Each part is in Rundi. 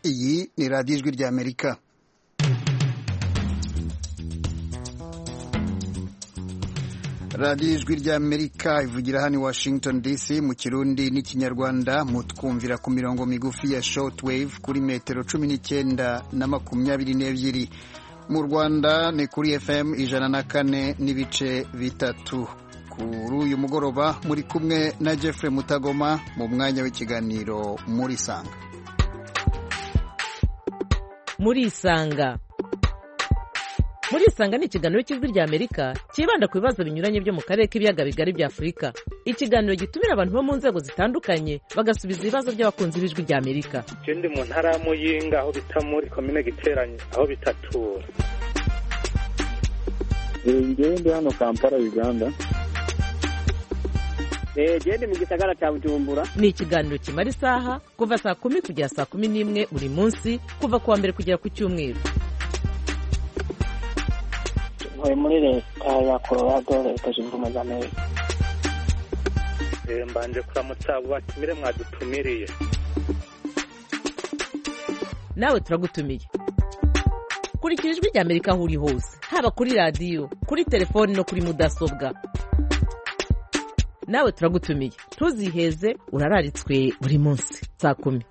iyi ni radiyo ijwi ry'Amerika. radiyo ijwi ry'Amerika ivugira hano i Washington DC mu Kirundi n'Ikinyarwanda, mutwumvira ku mirongo migufi ya shortwave kuri metero 19 na 22. Mu Rwanda ni kuri FM 104 n'ibice bitatu. Kuri uyu mugoroba muri kumwe na Jeffrey Mutagoma mu mwanya w'ikiganiro muri Sanga. Muri Sanga ni ikiganiro cy'ijwi ry'Amerika kibanda ku bibazo binyuranye byo mu karere k'ibiyaga bigari bya Afurika. Ikiganiro gitumira abantu bo mu nzego zitandukanye bagasubiza ibibazo by'abakunzi b'ijwi ry'Amerika. Je ndi mu ntara ya Muyinga aho bita muri commune Giteranye aho bitatura. Ndi hano Kampala, Uganda. Ndi mu gisagara cya Bujumbura. Ni ikiganiro kimara isaha kuva saa 10 kugera saa 11 buri munsi, kuva kuwa mbere kugera ku cyumweru. Muri leta ya Colorado, leta zunze ubumwe za Amerika. Mbanje kuramutsa batumire mwadutumiriye. Nawe turagutumiye. Kurikira ijwi ry'Amerika aho uri hose, haba kuri radiyo, kuri telefoni no kuri mudasobwa. Nawe turagutumiye, ntuziheze, urararitswe buri munsi saa 10.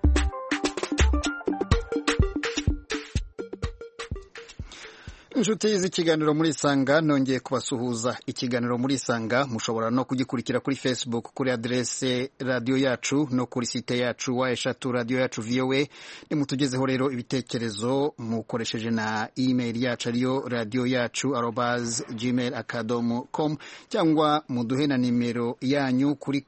Inshuti z'ikiganiro muri Sanga, nongeye kubasuhuza. Ikiganiro muri Sanga mushobora no kugikurikira kuri Facebook kuri adresse radio yacu no kuri site yacu wa eshatu radio yacu VOA. Nimutugezeho rero ibitekerezo mukoresheje na email yacu ariyo radio yacu@gmail.com cyangwa muduhe na nimero yanyu kuri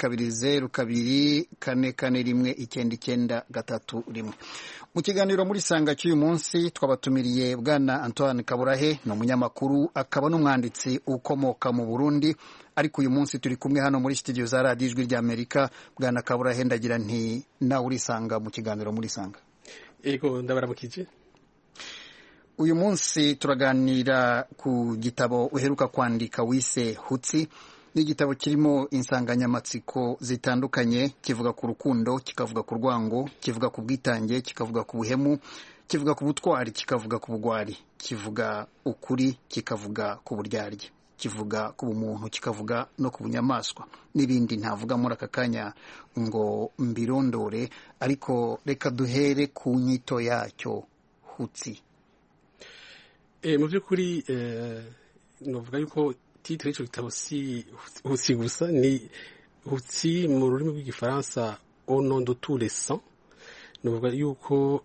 20244419931. Mu kiganiro muri Sanga cy'uyu munsi twabatumiriye Bwana Antoine Kaburahe, ni umunyamakuru akaba n'umwanditsi ukomoka mu Burundi, ariko uyu munsi turi kumwe hano muri studio za radiyo ijwi ry'Amerika. Bwana Kaburahe, ndagira nti nawe urisanga mu kiganiro muri Sanga. Ego, ndabaramukije. Uyu munsi turaganira ku gitabo uheruka kwandika wise Hutsi. Ni igitabo kirimo insanganyamatsiko zitandukanye, kivuga ku rukundo, kikavuga ku rwango, kivuga ku bwitange, kikavuga ku buhemu, kivuga ku butwari, kikavuga ku bugwari, kivuga ukuri, kikavuga ku buryarya, kivuga ku bumuntu, kikavuga no ku bunyamaswa n'ibindi ntavuga muri aka kanya ngo mbirondore, ariko reka duhere ku nyito yacyo Hutsi. Mu by'ukuri novuga yuko titre y'icyo gitabo si Hutsi gusa, ni Hutsi mu rurimi rw'igifaransa au nom de tous les saints. Novuga yuko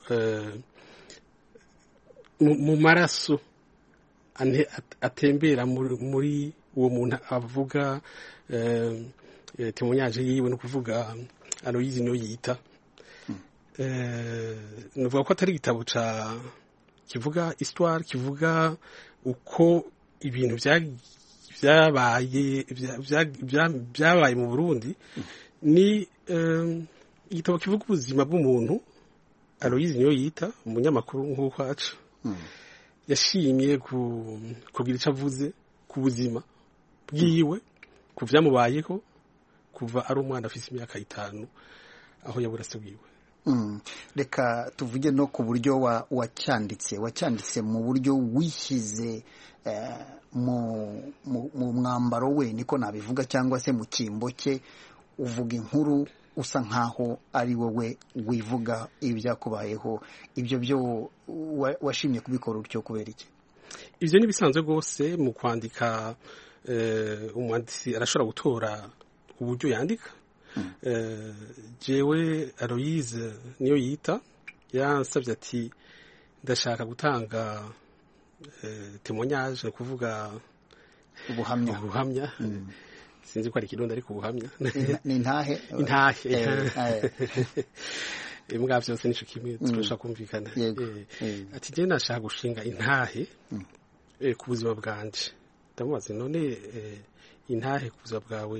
mu maraso atembera muri uwo muntu avuga témoignage yiwe, no kuvuga Aloyizi Niyoyita. Novuga ko atari igitabo kivuga histoire, kivuga uko ibintu byabaye mu Burundi. Ni igitabo kivuga ubuzima bw'umuntu. Aloyizi Niyoyita, umunyamakuru nk'uko aca, yashimye kugira icyo avuze ku buzima bwiwe, ku byamubayeho kuva ari umwana afite imyaka 5 aho yabura se bwiwe. Reka tuvuge no ku buryo wacyanditse mu buryo wishyize mu mwambaro we, niko nabivuga, cyangwa se mu cyimbo cye. Uvuga inkuru usa nkaho ari wowe wivuga ibyakubayeho. Ibyo byo washimye kubikora utyo kubera iki? Ibyo ni bisanzwe rwose mu kwandika. Umwanditsi arashobora gutora uburyo yandika. Jewe Aloyize Niyoyita yansabye ati ndashaka gutanga témoignage, no kuvuga ubuhamya. Sinzi ko ari kirundi ariko ubuhamya ni intahe. Imbwa byose nico kimwe, turashaka kumvikana. Ati je nashaka gushinga intahe ku buzima bwanje. Ndamubaza none intahe ku buzima bwawe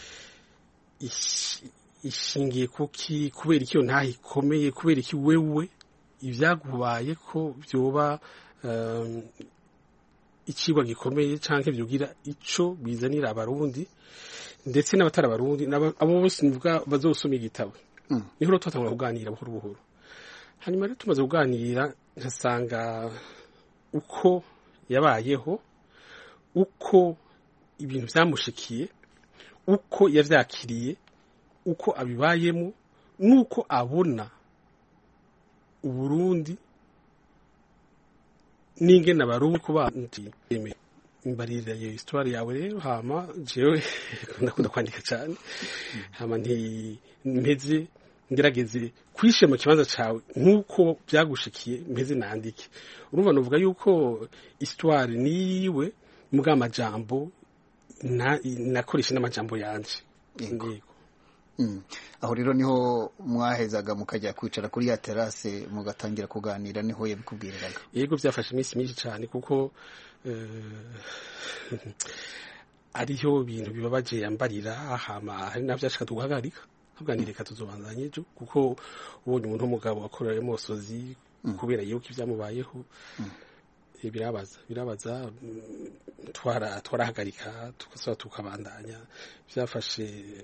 ishingiye kuki, kubera iki iyo ntahe ikomeye, kubera iki wewe ibyagubaye ko byoba ikiba gikomeye canke byugira ico bizanira abarundi ndetse n'abatara abarundi abo bose nivuga bazosoma igitabo. Niho tutangura kuganira buhoro buhoro. hanyuma rero tumaze kuganira nkasanga uko yabayeho, uko ibintu byamushikiye, uko yavyakiriye, uko abibayemo, nuko abona Uburundi n'ingene abarundi kubanti imbarira iyo histoire yawe rero. Hama jewe ndakunda kwandika cyane, hama mpeze ngerageze kwishe mu kibanza cawe nkuko byagushikiye, mpeze nandike. Urumva novuga yuko histoire niwe muga amajambo nakoresha n'amajambo yanje. Yego. Aho rero niho mwahezaga mukajya kwicara kuri ya terrasse mugatangira kuganira, niho yabikubwiriraga? Yego, byafashe iminsi myinshi cyane kuko ariho ibintu bibabaje yambarira. Hama hari navyashaka tugahagarika tuganireka tuzobanzanye ejo, kuko ubonye umuntu w'umugabo akorera emosozi kubera yuko ivyamubayeho birabaza twarahagarika tugasaba tukabandanya. Byafashe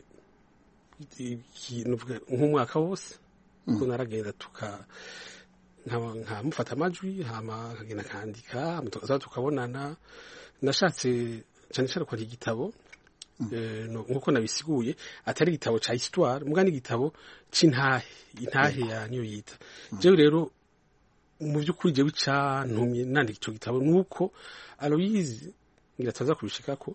nk'umwaka wose kuko naragenda nkamufata amajwi, hama nkagenda kandika, tukaza tukabonana. Nashatse cyane cyane kwandika igitabo nkuko nabisiguye, atari igitabo ca histoire muga n'igitabo c'intahe ya niyo yita. Jewe rero mu by'ukuri jewe icantumye nandika ico gitabo nuko Aloyizi ngirataza kubishikako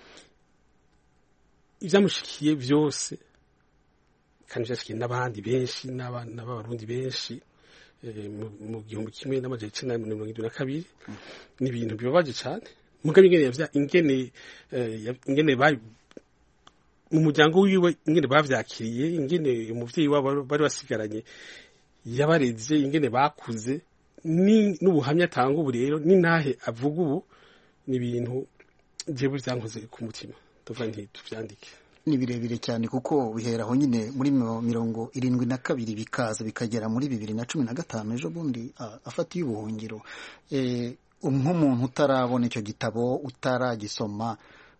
ivyamushikiye vyose, kandi vyashikiye n'abandi benshi n'abarundi benshi mu 1972 ni ibintu bibabaje cyane. Mugabe ingene mu muryango wiwe ingene bavyakiriye, ingene umuvyeyi wabo bari basigaranye yabareze, ingene bakuze, n'ubuhamya atanga ubu rero n'intahe avuga ubu, ni ibintu jewe byankoze ku mutima. Tuvuga nti tuvyandike. Ni birebire cyane kuko biheraho nyine muri 72 bikaza bikagera muri 2015 ejo bundi afatiye ubuhungiro. Nk'umuntu utarabona icyo gitabo, utaragisoma,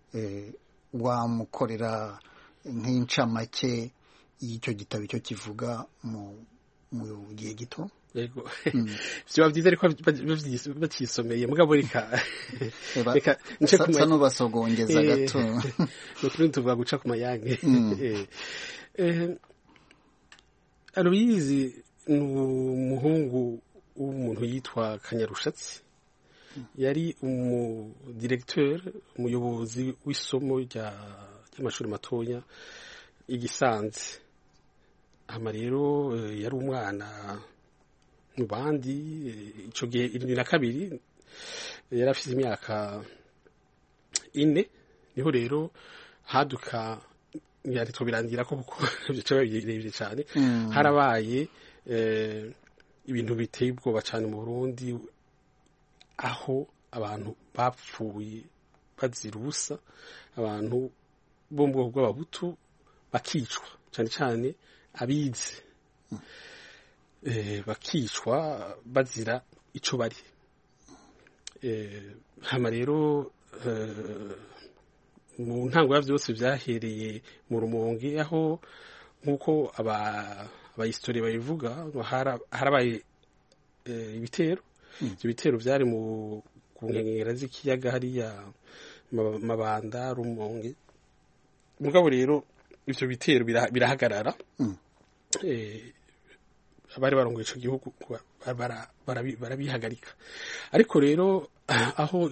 wamukorera nk'incamake y'icyo gitabo icyo kivuga mu gihe gito? Yego. Vyo byiza ariko bakisomeye mugabo reka nce kumenya no basogongeza gato. Nukuri tuvuga guca ku mayange. Aloyizi ni umuhungu w'umuntu yitwa Kanyarushatsi, yari umudirecteur, umuyobozi w'isomo ry'amashuri matoya igisanze. Hama rero yari umwana mu bandi, ico gihe 72 yari afite imyaka 4, niho rero haduka yari tobirangira ko kuko byo birebire cyane. Harabaye ibintu biteye ubwoba cyane mu Burundi, aho abantu bapfuye bazira ubusa, abantu bo mu bwoko bw'abahutu bakicwa, cyane cyane abize bakicwa bazira ico bari. Hama rero mu ntango ya byose byahereye mu Rumonge, aho nkuko abahistori babivuga harabaye ibitero. Ibyo bitero byari ku nkengera z'ikiyaga hariya Mabanda, Rumonge. Mugabo rero ivyo bitero birahagarara. Abari barongoye ico gihugu barabihagarika. Ariko rero aho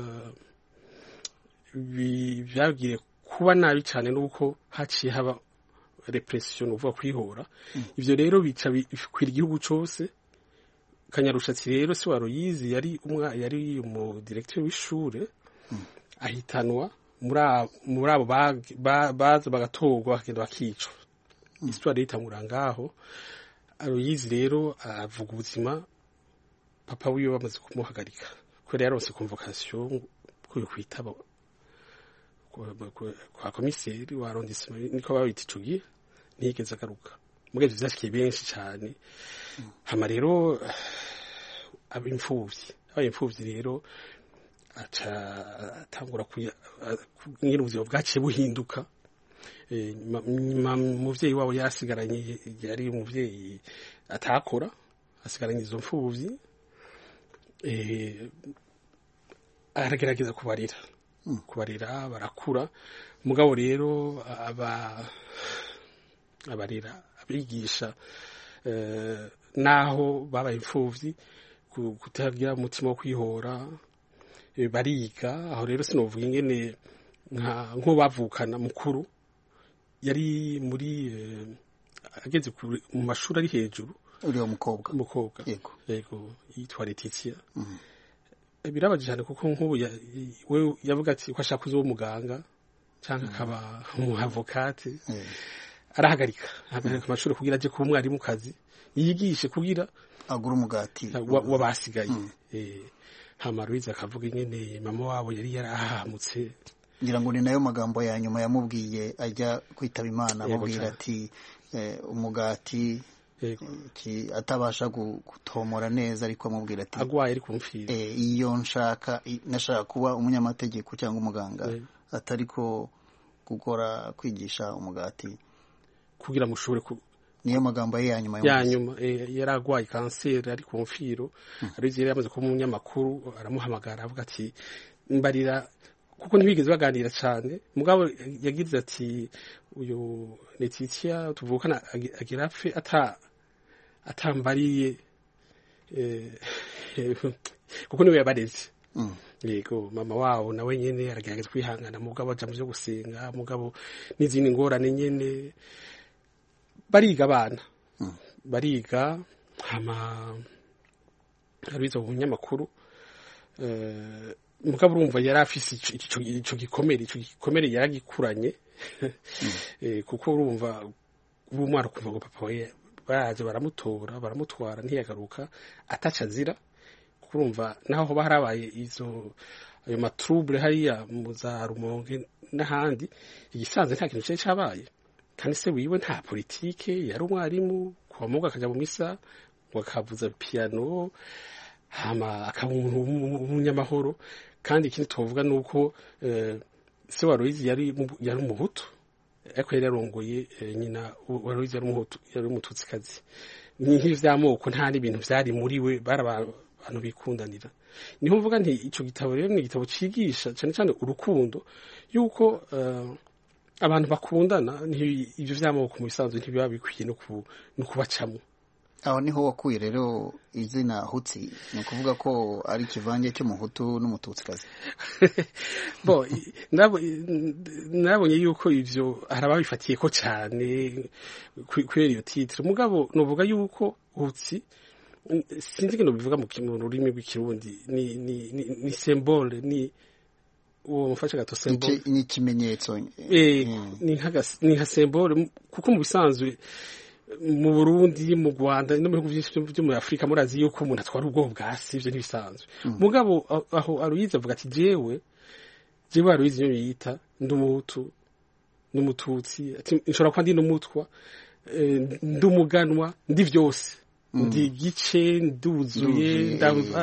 byagire kuba nabi cyane nuko haciye haba repression, uvuga kwihora. Ivyo rero bica bikwira igihugu cose. Kanyarushatsi rero si Aloyizi yari umudirecteur w'ishure, ahitanwa muri abo baza bagatorwa bakagenda bakicwa. Histoire itangura ngaho. Aloyizi rero avuga ubuzima papa wiwe bamaze kumuhagarika, ko rero yaronse convocation ko kwitaba kwa komiseri wa arrondissement, niko babita ico gihe, ntiyigeze agaruka. Mugabe vyashikiye benshi cyane. Hama rero abimfuvyi rero atangura kugira ubuzima bwaciye buhinduka. Umuvyeyi wabo yasigaranye yari umuvyeyi atakora, asigaranye izo mfuvyi aragerageza kubarira barakura mugabo rero abarira abigisha naho babaye imfuvyi kutagira umutima wo kwihora bariga aho rero sinovuga ingene nko bavukana mukuru yari muri ageze mu mashuri ari hejuru uriyo mukobwa yego yitwa Letitia birabaje cyane kuko nk'ubu we yavuga ati ko ashaka kuzo umuganga cyangwa akaba umuavocate arahagarika amashuri kugira aje kuba umwarimu kazi yigishe kugira agura umugati wabasigaye hama Louise akavuga ingene mama wabo yari yarahamutse ngira ngo ni nayo magambo ya nyuma yamubwiye ajya kwitaba Imana amubwira ati umugati atabasha gutomora neza ariko amubwira ati agwaye ari kumfira iyo nashaka kuba umunyamategeko cyangwa umuganga atariko gukora kwigisha umugati kugira mushobore niyo magambo ye ya nyuma yaragwaye kanseri ari kumfiro arize yamaze kuba umunyamakuru aramuhamagara avuga ati mbarira kuko ntibigeze baganira cyane mugabo yagize ati uyu Letitia tuvukana agira apfe atambariye kuko niwe yabareze yego mama wabo nawe nyene aragerageza kwihangana mugabo aja mu byo gusenga mugabo n'izindi ngorane nyene bariga abana bariga hama arizo umunyamakuru mugabo urumva yari afise ico gikomere yaragikuranye kuko urumva umwana kuva ngo papa we baraje baramutwara ntiyagaruka atacazira kurumva naho baharabaye ayo matrouble hariya mu za Rumonge n'ahandi igisanze nta kintu cye cabaye kandi se wiwe nta politike yari umwarimu kwa muga akaja mu misa wakavuza piano hama akaba umunyamahoro kandi ikindi tuvuga nuko se wa Louise yari umuhutu ariko yari yarongoye nyina wa Louise yari umuhutu yari umututsikazi nk'ivyamoko nta n'ibintu vyari muri we abantu bikundanira niho mvuga nti ico gitabo rero ni igitabo cigisha cyane cyane urukundo yuko abantu bakundana ivyo vyamoko mu bisanzwe ntibiba bikwiye no kubacamo aho niho wakuye rero izina Hutsi ni ukuvuga ko ari ikivange cy'umuhutu n'umututsikazi bo nabonye yuko ivyo harababifatiye ko cyane kwera iyo titre mugabo novuga yuko Hutsi sinzi kino bivuga mu rurimi rw'ikirundi ni symbole ni uwo mufasha gato symbole ni ikimenyetso ni nka symbole kuko mu bisanzwe mu Burundi mu Rwanda no mu bihugu byinshi byo muri Afrika murazi yuko umuntu atwara ubwo bwasi ivyo ntibisanzwe mugabo aho Aloyize avuga ati jewe Aloyize yo yita ndumuhutu n'umututsi ati nshobora kwa ndi n'umutwa ndumuganwa ndi vyose ndi gice nduzuye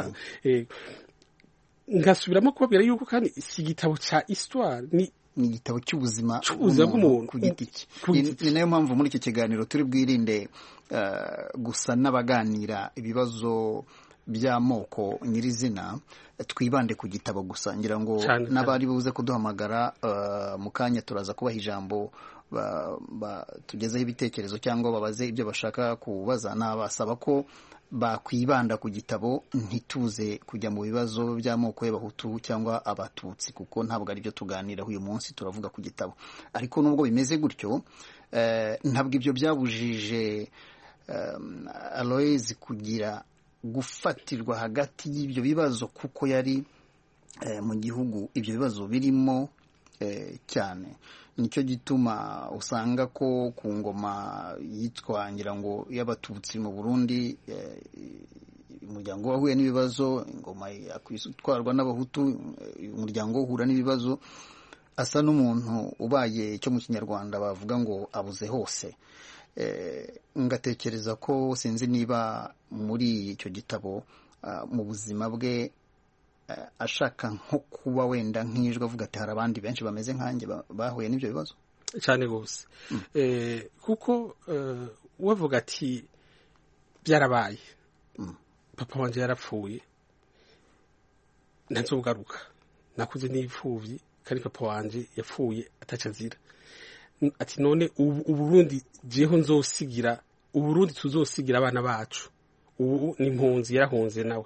ngasubiramo kubabwira yuko kandi si igitabo ca histoire ni igitabo cy'ubuzima bw'umuntu ku giti cye ni nayo mpamvu muri iki kiganiro turi bwirinde gusa n'abaganira ibibazo by'amoko nyirizina twibande ku gitabo gusa ngira ngo n'abari buze kuduhamagara mu kanya turaza kubaha ijambo tugezeho ibitekerezo cyangwa babaze ibyo bashaka kubaza nabasaba ko bakwibanda ku gitabo ntituze kujya mu bibazo by'amoko y'abahutu cyangwa abatutsi kuko ntabwo ari byo tuganiraho uyu munsi turavuga ku gitabo ariko nubwo bimeze gutyo ntabwo ibyo byabujije Aloyize kugira gufatirwa hagati y'ibyo bibazo kuko yari mu gihugu ibyo bibazo birimo cyane nicyo gituma usanga ko ku ngoma yitwa ngira ngo y'abatutsi mu Burundi umuryango wahuye n'ibibazo ingoma yakwitwarwa n'abahutu umuryango uhura n'ibibazo asa n'umuntu ubaye cyo mu kinyarwanda bavuga ngo abuze hose ngatekereza ko sinzi niba muri icyo gitabo mu buzima bwe ashaka nko kuba wenda nk'ijwi avuga ati hari abandi benshi bameze nkanjye bahuye n'ibyo bibazo cyane rwose kuko wavuga ati byarabaye papa wanje yarapfuye ntazogaruka nakuze n'ipfuvyi kandi papa wanje yapfuye ataca azira ati none uburundi jeho nzosigira uburundi tuzosigira abana bacu ubu ni impunzi yarahunze nawe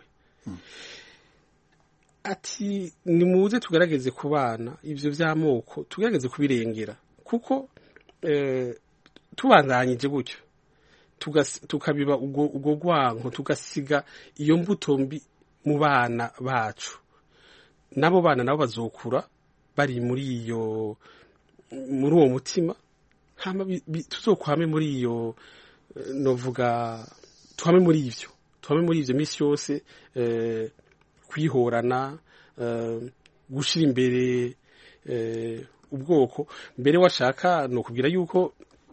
ati nimuze tugerageze kubana ivyo vy'amoko tugerageze kubirengera kuko tubandanyije gutyo tukabiba ubwo gwanko tugasiga iyo mbuto mbi mu bana bacu nabo bana nabo bazokura bari muri uwo mutima hama tuzokwame muri iyo novuga tuhame muri ivyo misi yose kwihorana gushira imbere ubwoko mbere washaka no kubwira yuko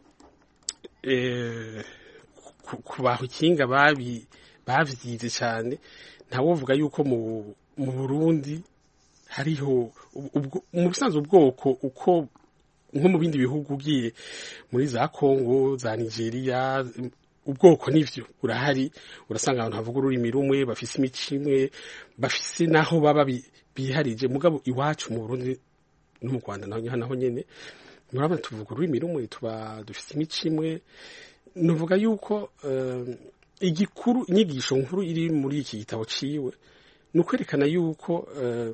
kubaho ikinga bavyize cyane ntawovuga yuko mu Burundi hariho mu bisanzwe ubwoko uko nko mu bindi bihugu ugiye muri za Kongo za Nigeria ubwoko nivyo urahari urasanga abantu havuga ururimi rumwe bafise imico imwe bafise naho baba biharije mugabo iwacu mu Burundi no mu Rwanda naho nyene murabona tuvuga ururimi rumwe tuba dufise imico imwe nuvuga yuko igikuru inyigisho nkuru iri muri iki gitabo ciwe nukwerekana yuko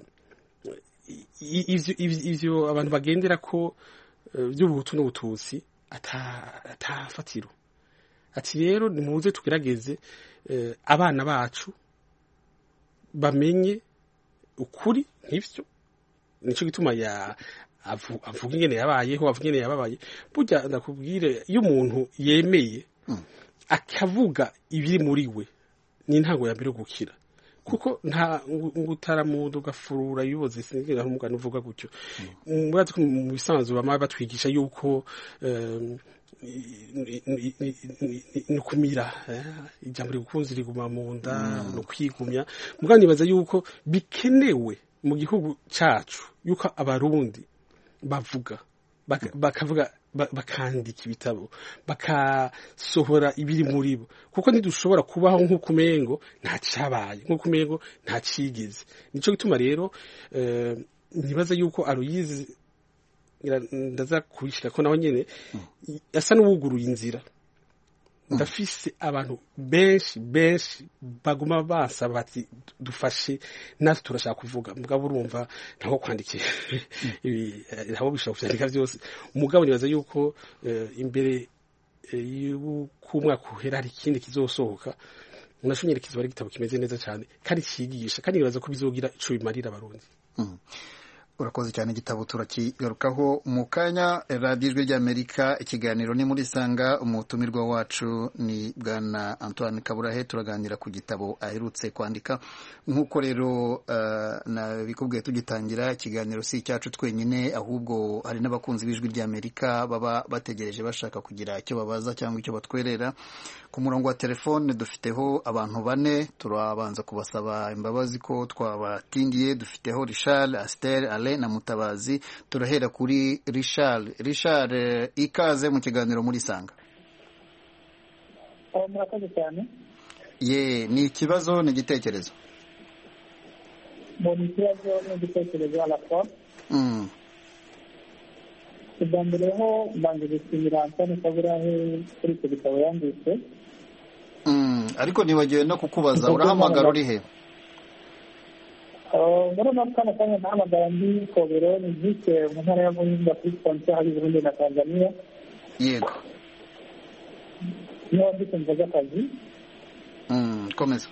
ivyo abantu bagendera ko by'ubuhutu n'ubututsi atafatiro ati rero nimuze tugerageze abana bacu bamenye ukuri nk'ivyo nico gituma avuga ingene yabayeho avuga ingene yababaye burya ndakubwire iyo umuntu yemeye akavuga ibiri muri we ni ntango ya mbere gukira kuko nta ngutaramudo ugafurura ibiboze sinigera umugani uvuga gutyo murazi ko mu bisanzwe bama batwigisha yuko nukumira ijambo rigukunzi riguma mu nda no kwigumya mugani baza yuko bikenewe mu gihugu cacu yuko abarundi bavuga bakavuga bakandika ibitabo bakasohora ibiri muri bo kuko ntidushobora kubaho nk'uko umengo nta cabaye nk'uko umengo nta cigeze nico gituma rero nibaza yuko Aloyize ndaza kubishira ko naho nyene asa n'uwuguruye inzira ndafise abantu benshi baguma basaba bati dufashe natwe turashaka kuvuga mugabo urumva ntaho kwandikira ntaho bishobora kuvyandika vyose umugabo nibaza yuko imbere y'ukumwaka uhera hari ikindi kizosohoka unashonyere kizoba ari igitabo kimeze neza cyane kandi cigisha kandi nibaza ko bizogira ico bimarira abarundi urakoze cyane igitabo turakigarukaho mu kanya. radiyo ijwi ry'Amerika ikiganiro ni muri sanga umutumirwa wacu ni bwana Antoine Kaburahe turaganira ku gitabo aherutse kwandika nk'uko rero nabikubwiye tugitangira ikiganiro si icyacu twenyine ahubwo hari n'abakunzi b'ijwi ry'Amerika baba bategereje bashaka kugira icyo babaza cyangwa icyo batwerera. Ku murongo wa telefone dufiteho abantu 4 turabanza kubasaba imbabazi ko twabatindiye. Dufiteho Richard, Astel, Ale na Mutabazi. Turahera kuri Richard. Ikaze mu kiganiro muri sanga. Murakoze cyane. Ni ikibazo ni igitekerezo? Ni ikibazo n'igitekerezo ala fois. Mbere ho mbanje gushimira Antoine Kaburahe kuri icyo gitabo yanditse. Ariko nibagiwe no kukubaza urahamagara uri he? Muri nakana kanya nahamagara ndi Kobero ni zike mu ntara ya Muyinga kuri frontiere hari Burundi na Tanzania. Yego. Niho ndi kumvaga akazi. Komeza.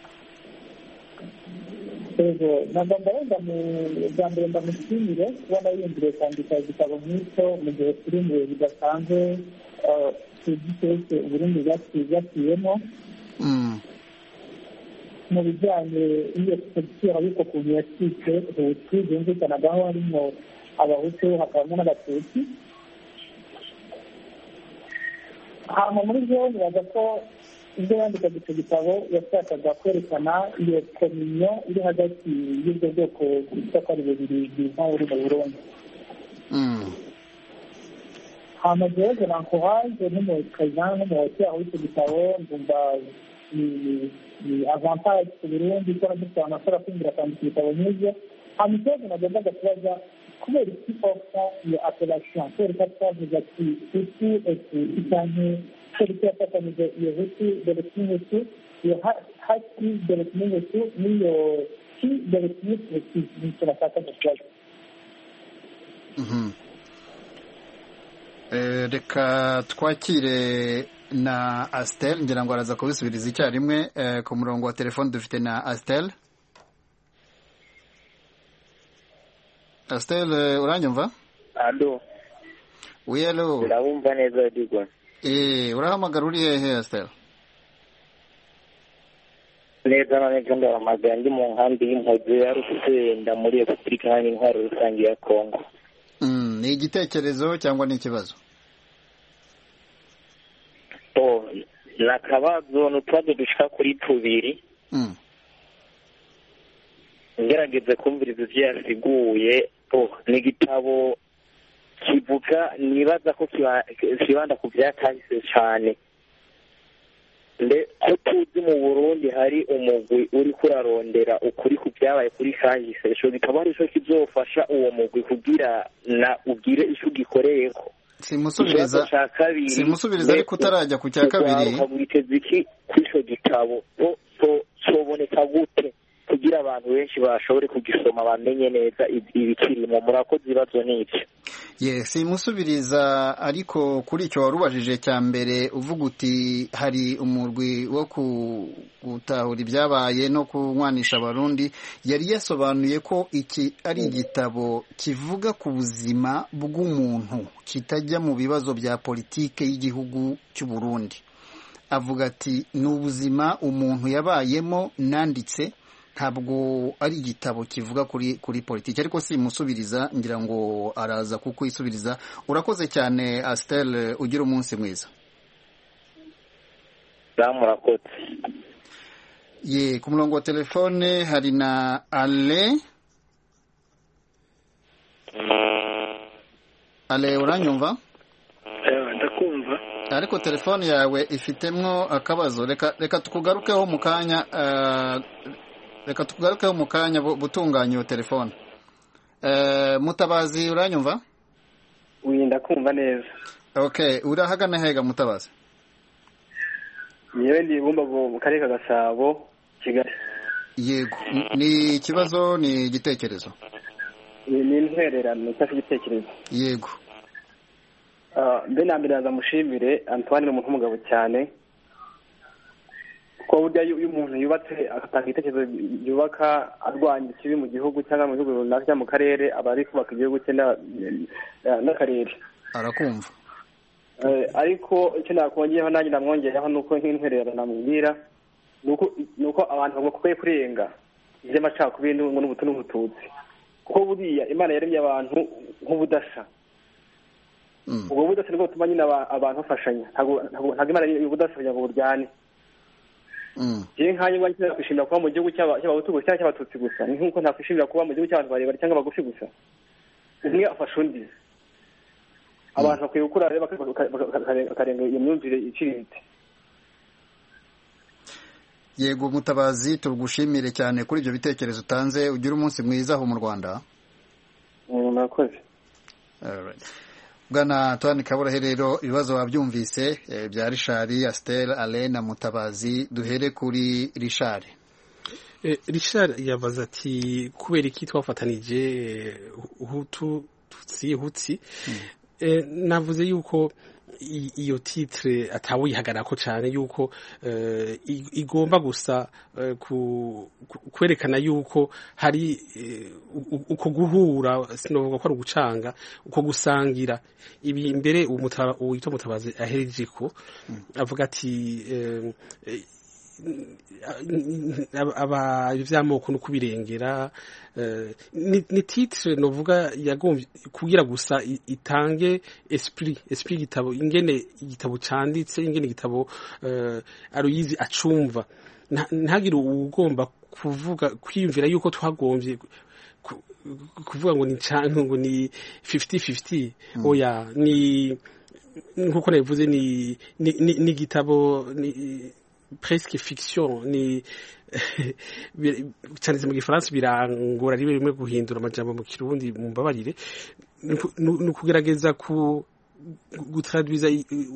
Ego nagomba wenda mu bwambere ndamushimire kubona yiyumvire kwandika igitabo nk'icyo mu gihe kiri mu bidasanzwe tugitetse Uburundi bwatiyemo mu bijyanye n'iyo politiki ariko kuntu yacitse ubutu byumvikanagaho harimo abahutu hakabamo n'abatutsi. hama muri byo nibaza ko ibyo yandika icyo gitabo yashakaga kwerekana iyo kominyo iri hagati y'ubwo bwoko bwitwa ko ari bubiri bwiza buri mu Burundi. hama jewe nankohaje n'umukaza n'umuhoti aho icyo gitabo ndumva ni avantage ku Burundi ko dufite amashuri akwinjira kwandika ibitabo nk'ibyo. hanyuma ikibazo nagombaga kubaza kubera iki ofta iyo appellation kubera ko twavuze ati hutu etuti cyane kubera ko yafatanyije iyo hutu derekinyutu iyo hati derekinyutu n'iyo ki derekinyutu nicyo bashaka gukibaza. Reka twakire na Astel, ngira ngo araza kubisubiriza icyarimwe. Ku murongo wa telefone dufite na Astel. Astel, uranyumva? Alo. Oui, alo. Ndabumva neza digwa. Urahamagara uri hehe Astel? Neza na neza ndahamagara ndi mu nkambi y'impunzi ya Rusenda muri Repubulika Iharanira Intwaro Rusange ya Kongo. Ni igitekerezo cyangwa ni ikibazo? Nakabazo n'utwaje dushika kuri tubiri. Ngerageze kumviriza ivyo yasiguye. Ni igitabo kivuga, nibaza ko kibanda ku vyakahise cyane. Ko tuzi mu Burundi hari umugwi uri kurarondera ukuri ku byabaye kuri kahise, ico gitabo ari cyo kizofasha uwo mugwi kugira na ugire ico gikoreyeko. Simusubiriza ariko utarajya ku cya kabiri. Mwiteze iki kw'ico gitabo? Soboneka gute kugira abantu benshi bashobore kugisoma bamenye neza ibikirimo? Murakoze ibibazo n'ibyo. Simusubiriza ariko kuri icyo warubajije cya mbere uvuga uti hari umurwi wo gutahura ibyabaye no kunywanisha abarundi, yari yasobanuye ko iki ari igitabo kivuga ku buzima bw'umuntu, kitajya mu bibazo bya politike y'igihugu cy'u Burundi. Avuga ati ni ubuzima umuntu yabayemo nanditse, ntabwo ari igitabo kivuga kuri politiki. Ariko simusubiriza, ngira ngo araza kuko isubiriza. Urakoze cyane Astel, ugira umunsi mwiza. Murakoze. Ku murongo wa telefone hari na Ale. Ale, uranyumva? Ndakumva. Ariko telefone yawe ifitemo akabazo. Reka tukugarukeho mu kanya. Reka tukugarukeho mu kanya butunganya iyo telefone. Mutabazi, uranyumva? Winda kumva neza. Okay, urahagana hega Mutabazi? Yewe ndi bumba mu karere ka Gasabo, Kigali. Yego, ni ikibazo ni igitekerezo? Ni intwererano cyangwa igitekerezo. Yego. Mbe nambere azamushimire Antoine ni umuntu w'umugabo cyane. Ko burya iyo umuntu yubatse agatanga igitekerezo yubaka arwanya ikibi mu gihugu cyangwa mu gihugu runaka mu karere, aba ari kubaka igihugu cye n'akarere. Arakumva. Ariko icyo nakongeraho nanjye namwongereho nuko nk'intwererano namubwira nuko abantu bakwiye kurenga iby'amacakubiri n'ubutu n'ubututsi, kuko buriya Imana yaremye abantu nk'ubudasa. Ubwo budasa nibwo butuma nyine abantu bafashanya. Ntabwo Imana y'ubudasa kugira ngo buryane. Yewe nk'ayo ngwanye nakwishimira kuba mu gihugu cy'abahutu gusa cyangwa cy'abatutsi gusa, ni nk'uko nakwishimira kuba mu gihugu cy'abantu barebare cyangwa bagufi gusa. Umwe afasha undi. Abantu bakwiye gukura rero bakarenga iyo myumvire iciriritse. Yego Mutabazi, tugushimire cyane kuri ibyo bitekerezo utanze. Ugira umunsi mwiza aho mu Rwanda. Murakoze. Bwana Antoine Kaburahe, rero ibibazo wabyumvise bya Richard, Astel, Alain na Mutabazi. Duhere kuri Richard. Richard yabaza ati kubera iki twafatanije Hutu Tutsi Hutsi. Navuze yuko iyo titre atawihagarako cyane, yuko igomba gusa kwerekana yuko hari uko guhura, sinovuga ko ari ugucanga, uko gusangira ibi imbere. Uwitwa Mutabazi ahereje ko avuga ati ivy'amoko no kubirengera. Ni titre novuga yagombye kugira gusa itange esprit gitabo, ingene igitabo canditse, ingene igitabo Aloyizi acumva. Ntagire ugomba kuvuga kwiyumvira yuko twagombye kuvuga ngo ni canke ngo ni 50-50. Oya, ni nkuko nabivuze, ni igitabo presque fiction ni cyane mu gifaransa birangora ari bimwe guhindura amajambo mu kirundi mu mbabarire nukugerageza gutraduiza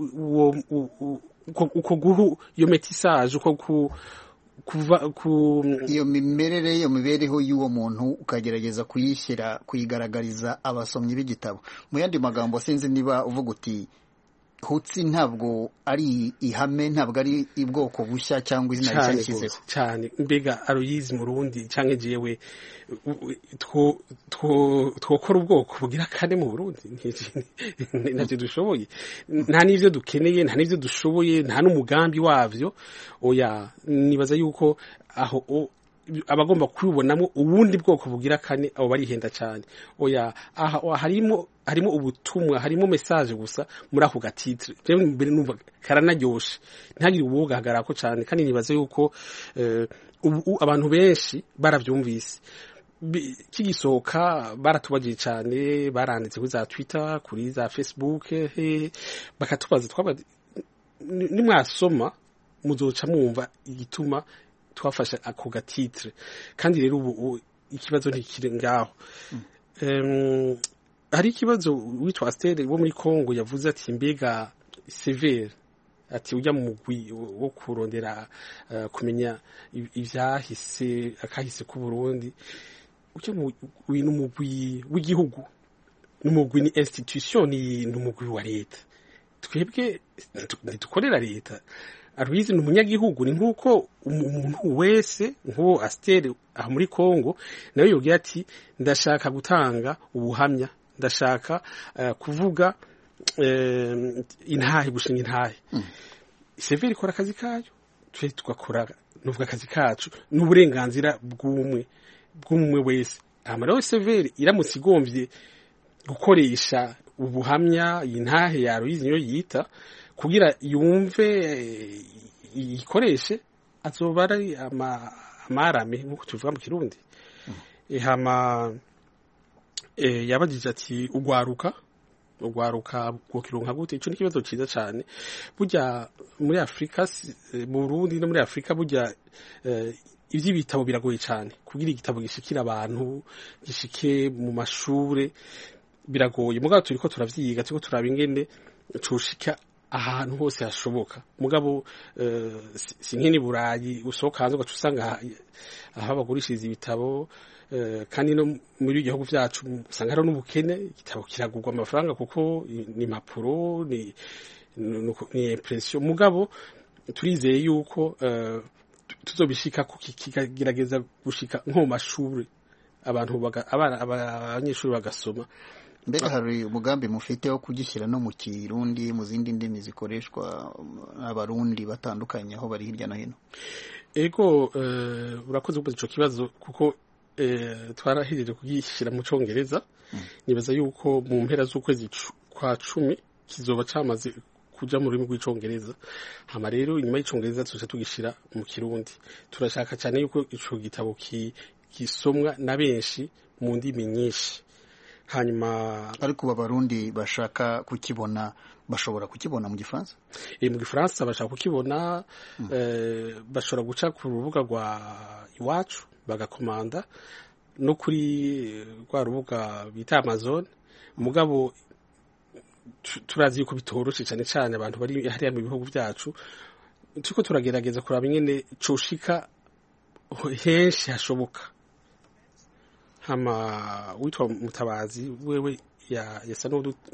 uko guhu iyo métissage uko kuva ku iyo mibereho y'uwo muntu ukagerageza kuyigaragariza abasomyi b'igitabo. Mu yandi magambo sinzi niba uvuga uti Hutsi ntabwo ari ihame, ntabwo ari ibwoko bushya cyangwa izina rishya yashyizeho cyane. Mbega Aloyizi mu Burundi cyangwa jewe twokora ubwoko bugira kane mu Burundi ntacyo dushoboye, nta n'ivyo dukeneye, nta n'ivyo dushoboye, nta n'umugambi wavyo. Oya, nibaza yuko aho abagomba kwibonamo ubundi bwoko bugira kane abo barihenda cyane. Oya, harimo ubutumwa, harimo message gusa muri ako gatitre. Jewe mbere numva karanaryoshe, ntagire ubugahagarako cyane, kandi nibaza yuko abantu benshi baravyumvise kigisohoka, baratubagiye cyane, baranditse kuri za Twitter, kuri za Facebook, bakatubaza nimwasoma muzoca mwumva igituma twafashe ako gatitre. Kandi rero ubu ikibazo ntikiri ngaho. Hari ikibazo witwa Astere wo muri Kongo yavuze ati mbega severe, ati ujya mu mugwi wo kurondera kumenya ivyahise akahise ku Burundi, ujya mu mugwi w'igihugu, n'umugwi ni institution, ni umugwi wa leta. Twebwe ntidukorera leta. Aloyizi ni umunyagihugu, ni nk'uko umuntu wese nk'uwo Astere aha muri Kongo nawe yogira ati ndashaka gutanga ubuhamya, ndashaka kuvuga intahe, gushinga intahe. Severi ikora akazi kayo, twe tugakora nuvuga akazi kacu n'uburenganzira bw'umwe wese. Amara we Severi iramutse igomvye gukoresha ubuhamya intahe ya Aloyizi niyo yita kugira yumve ikoreshe, azoba ari amarame nk'uko tuvuga mu Kirundi. Yabagije ati ugwaruka bwokironka gute? Ico ni kibazo ciza cyane. Burya muri Afrika, mu Burundi no muri Afrika, burya ivy'ibitabo biragoye cyane kugira igitabo gishikira abantu, gishike mu mashure, biragoye. Mugabo turiko turavyiga, turiko turaba ingene cushika ahantu hose hashoboka. Mugabo si nk'ini Burayi usohoka hanze ugaca usanga aho bagurishiriza ibitabo, kandi no muri igihugu vyacu usanga hari n'ubukene. Igitabo kiragurwa amafaranga kuko ni impapuro, ni impression. Mugabo turizeye yuko tuzobishika kikagerageza gushika nko mu mashuri, abanyeshuri bagasoma. Mbega hari umugambi mufite wo kugishyira no mu Kirundi, mu zindi ndimi zikoreshwa abarundi batandukanye aho bari hirya no hino? Ego, urakoze kubaza ico kibazo kuko twarahejeje kugishyira mu Congereza. Nibaza yuko mu mpera z'ukwezi kwa 10 kizoba camaze kuja mu rurimi rw'icongereza. Hama rero inyuma y'icongereza tuza tugishira mu Kirundi. Turashaka cyane yuko ico gitabo kisomwa na benshi mu ndimi nyinshi. Hanyuma ariko abarundi bashaka kukibona bashobora kukibona mu Gifaransa? Mu Gifaransa bashaka kukibona, bashobora guca ku rubuga rwa Iwacu bagakomanda no kuri rwa rubuga bita Amazon. Mugabo turazi yuko bitoroshe cyane cyane abantu bari hariya mu bihugu byacu. Turiko turagerageza kuraba ingene coshika henshi hashoboka. Hama witwa Mutabazi wewe yasa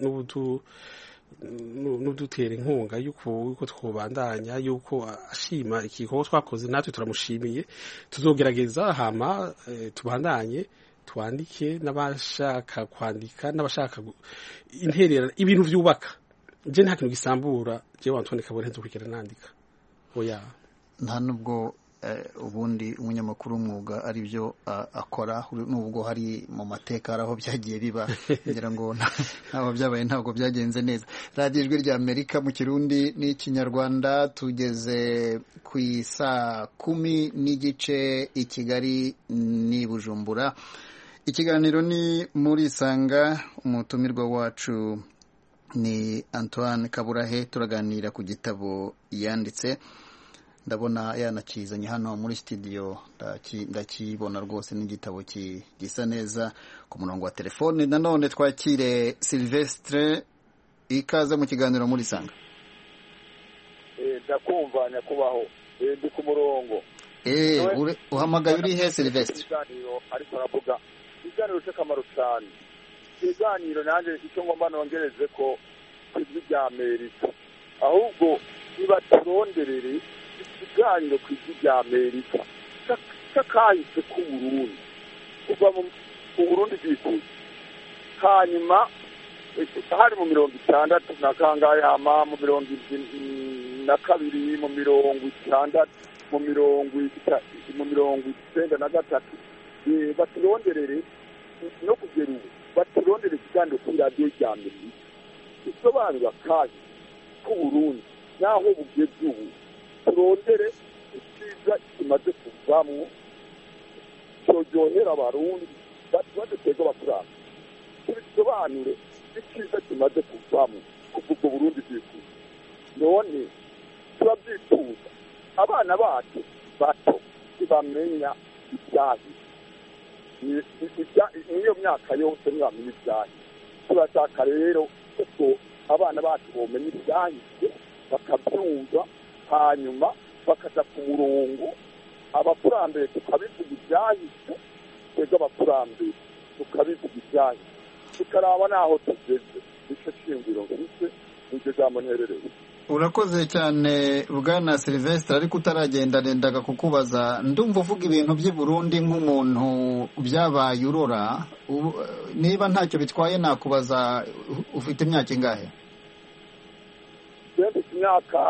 n'udutera inkunga yuko twobandanya, yuko ashima igikorwa twakoze, natwe turamushimiye. Tuzogerageza hama tubandanye twandike n'abashaka kwandika n'abashaka interera ibintu vyubaka. Je nta kintu gisambura je Antoine Kabore nzokurikira nandika. Oya, nta nubwo ubundi umunyamakuru w'umwuga ari byo akora, nubwo hari mu mateka aho byagiye biba ngira ngo nabo byabaye ntabwo byagenze neza. Radio Ijwi rya Amerika mu Kirundi n'Ikinyarwanda, tugeze ku saa 10:15 i Kigali ni Bujumbura. Ikiganiro ni muri Sanga, umutumirwa wacu ni Antoine Kaburahe, turaganira ku gitabo yanditse. ndabona yanakizanye hano muri studio, ndakibona rwose n'igitabo gisa neza. Ku murongo wa telefone nanone twakire Silvestre, ikaze mu kiganiro muri Sanga. Ndakumva nyakubaho, ndi ku murongo. Uhamagaye uri he Silvestre? Ariko aravuga ikiganiro cy'akamaro cyane. Ikiganiro nanjye icyo ngomba nongereze ko kw'ijwi rya Amerika, ahubwo niba turonderere ikiganiro kw'ijwi rya Amerika cy'akahise k'Uburundi kuva mu Burundi bw'ikuye, hanyuma hari mu 60 na kangahe, hama mu 72, mu 60, mu 93, baturonderere no kugera ubu baturondere ikiganiro kuri radiyo rya Amerika isobanura kandi k'Uburundi naho bugeze ubu, turondere icyiza kimaze kuvamwo cyoryohera abarundi badutega abakurambere, tubisobanure icyiza kimaze kuvamwo kuva ubwo Burundi bw'ikuye. None turabyifuza abana bacu bato ntibamenya ibyahi, niyo myaka yose ntibamenya ibyahi. Turashaka rero ko abana bacu bomenya ibyahise bakabyumva, hanyuma bakaja ku murongo. Abakurambere tukabivuga ibyahise, twebwe abakurambere tukabivuga ibyahise, tukaraba naho tugeze. Nicyo shingiro mfise, nicyo jambo nterereye. Urakoze cyane Bwana Silvestre, ariko utaragenda nendaga kukubaza, ndumva uvuga ibintu by'i Burundi nk'umuntu byabaye urora. Niba ntacyo bitwaye nakubaza, ufite imyaka ingahe? Mfite imyaka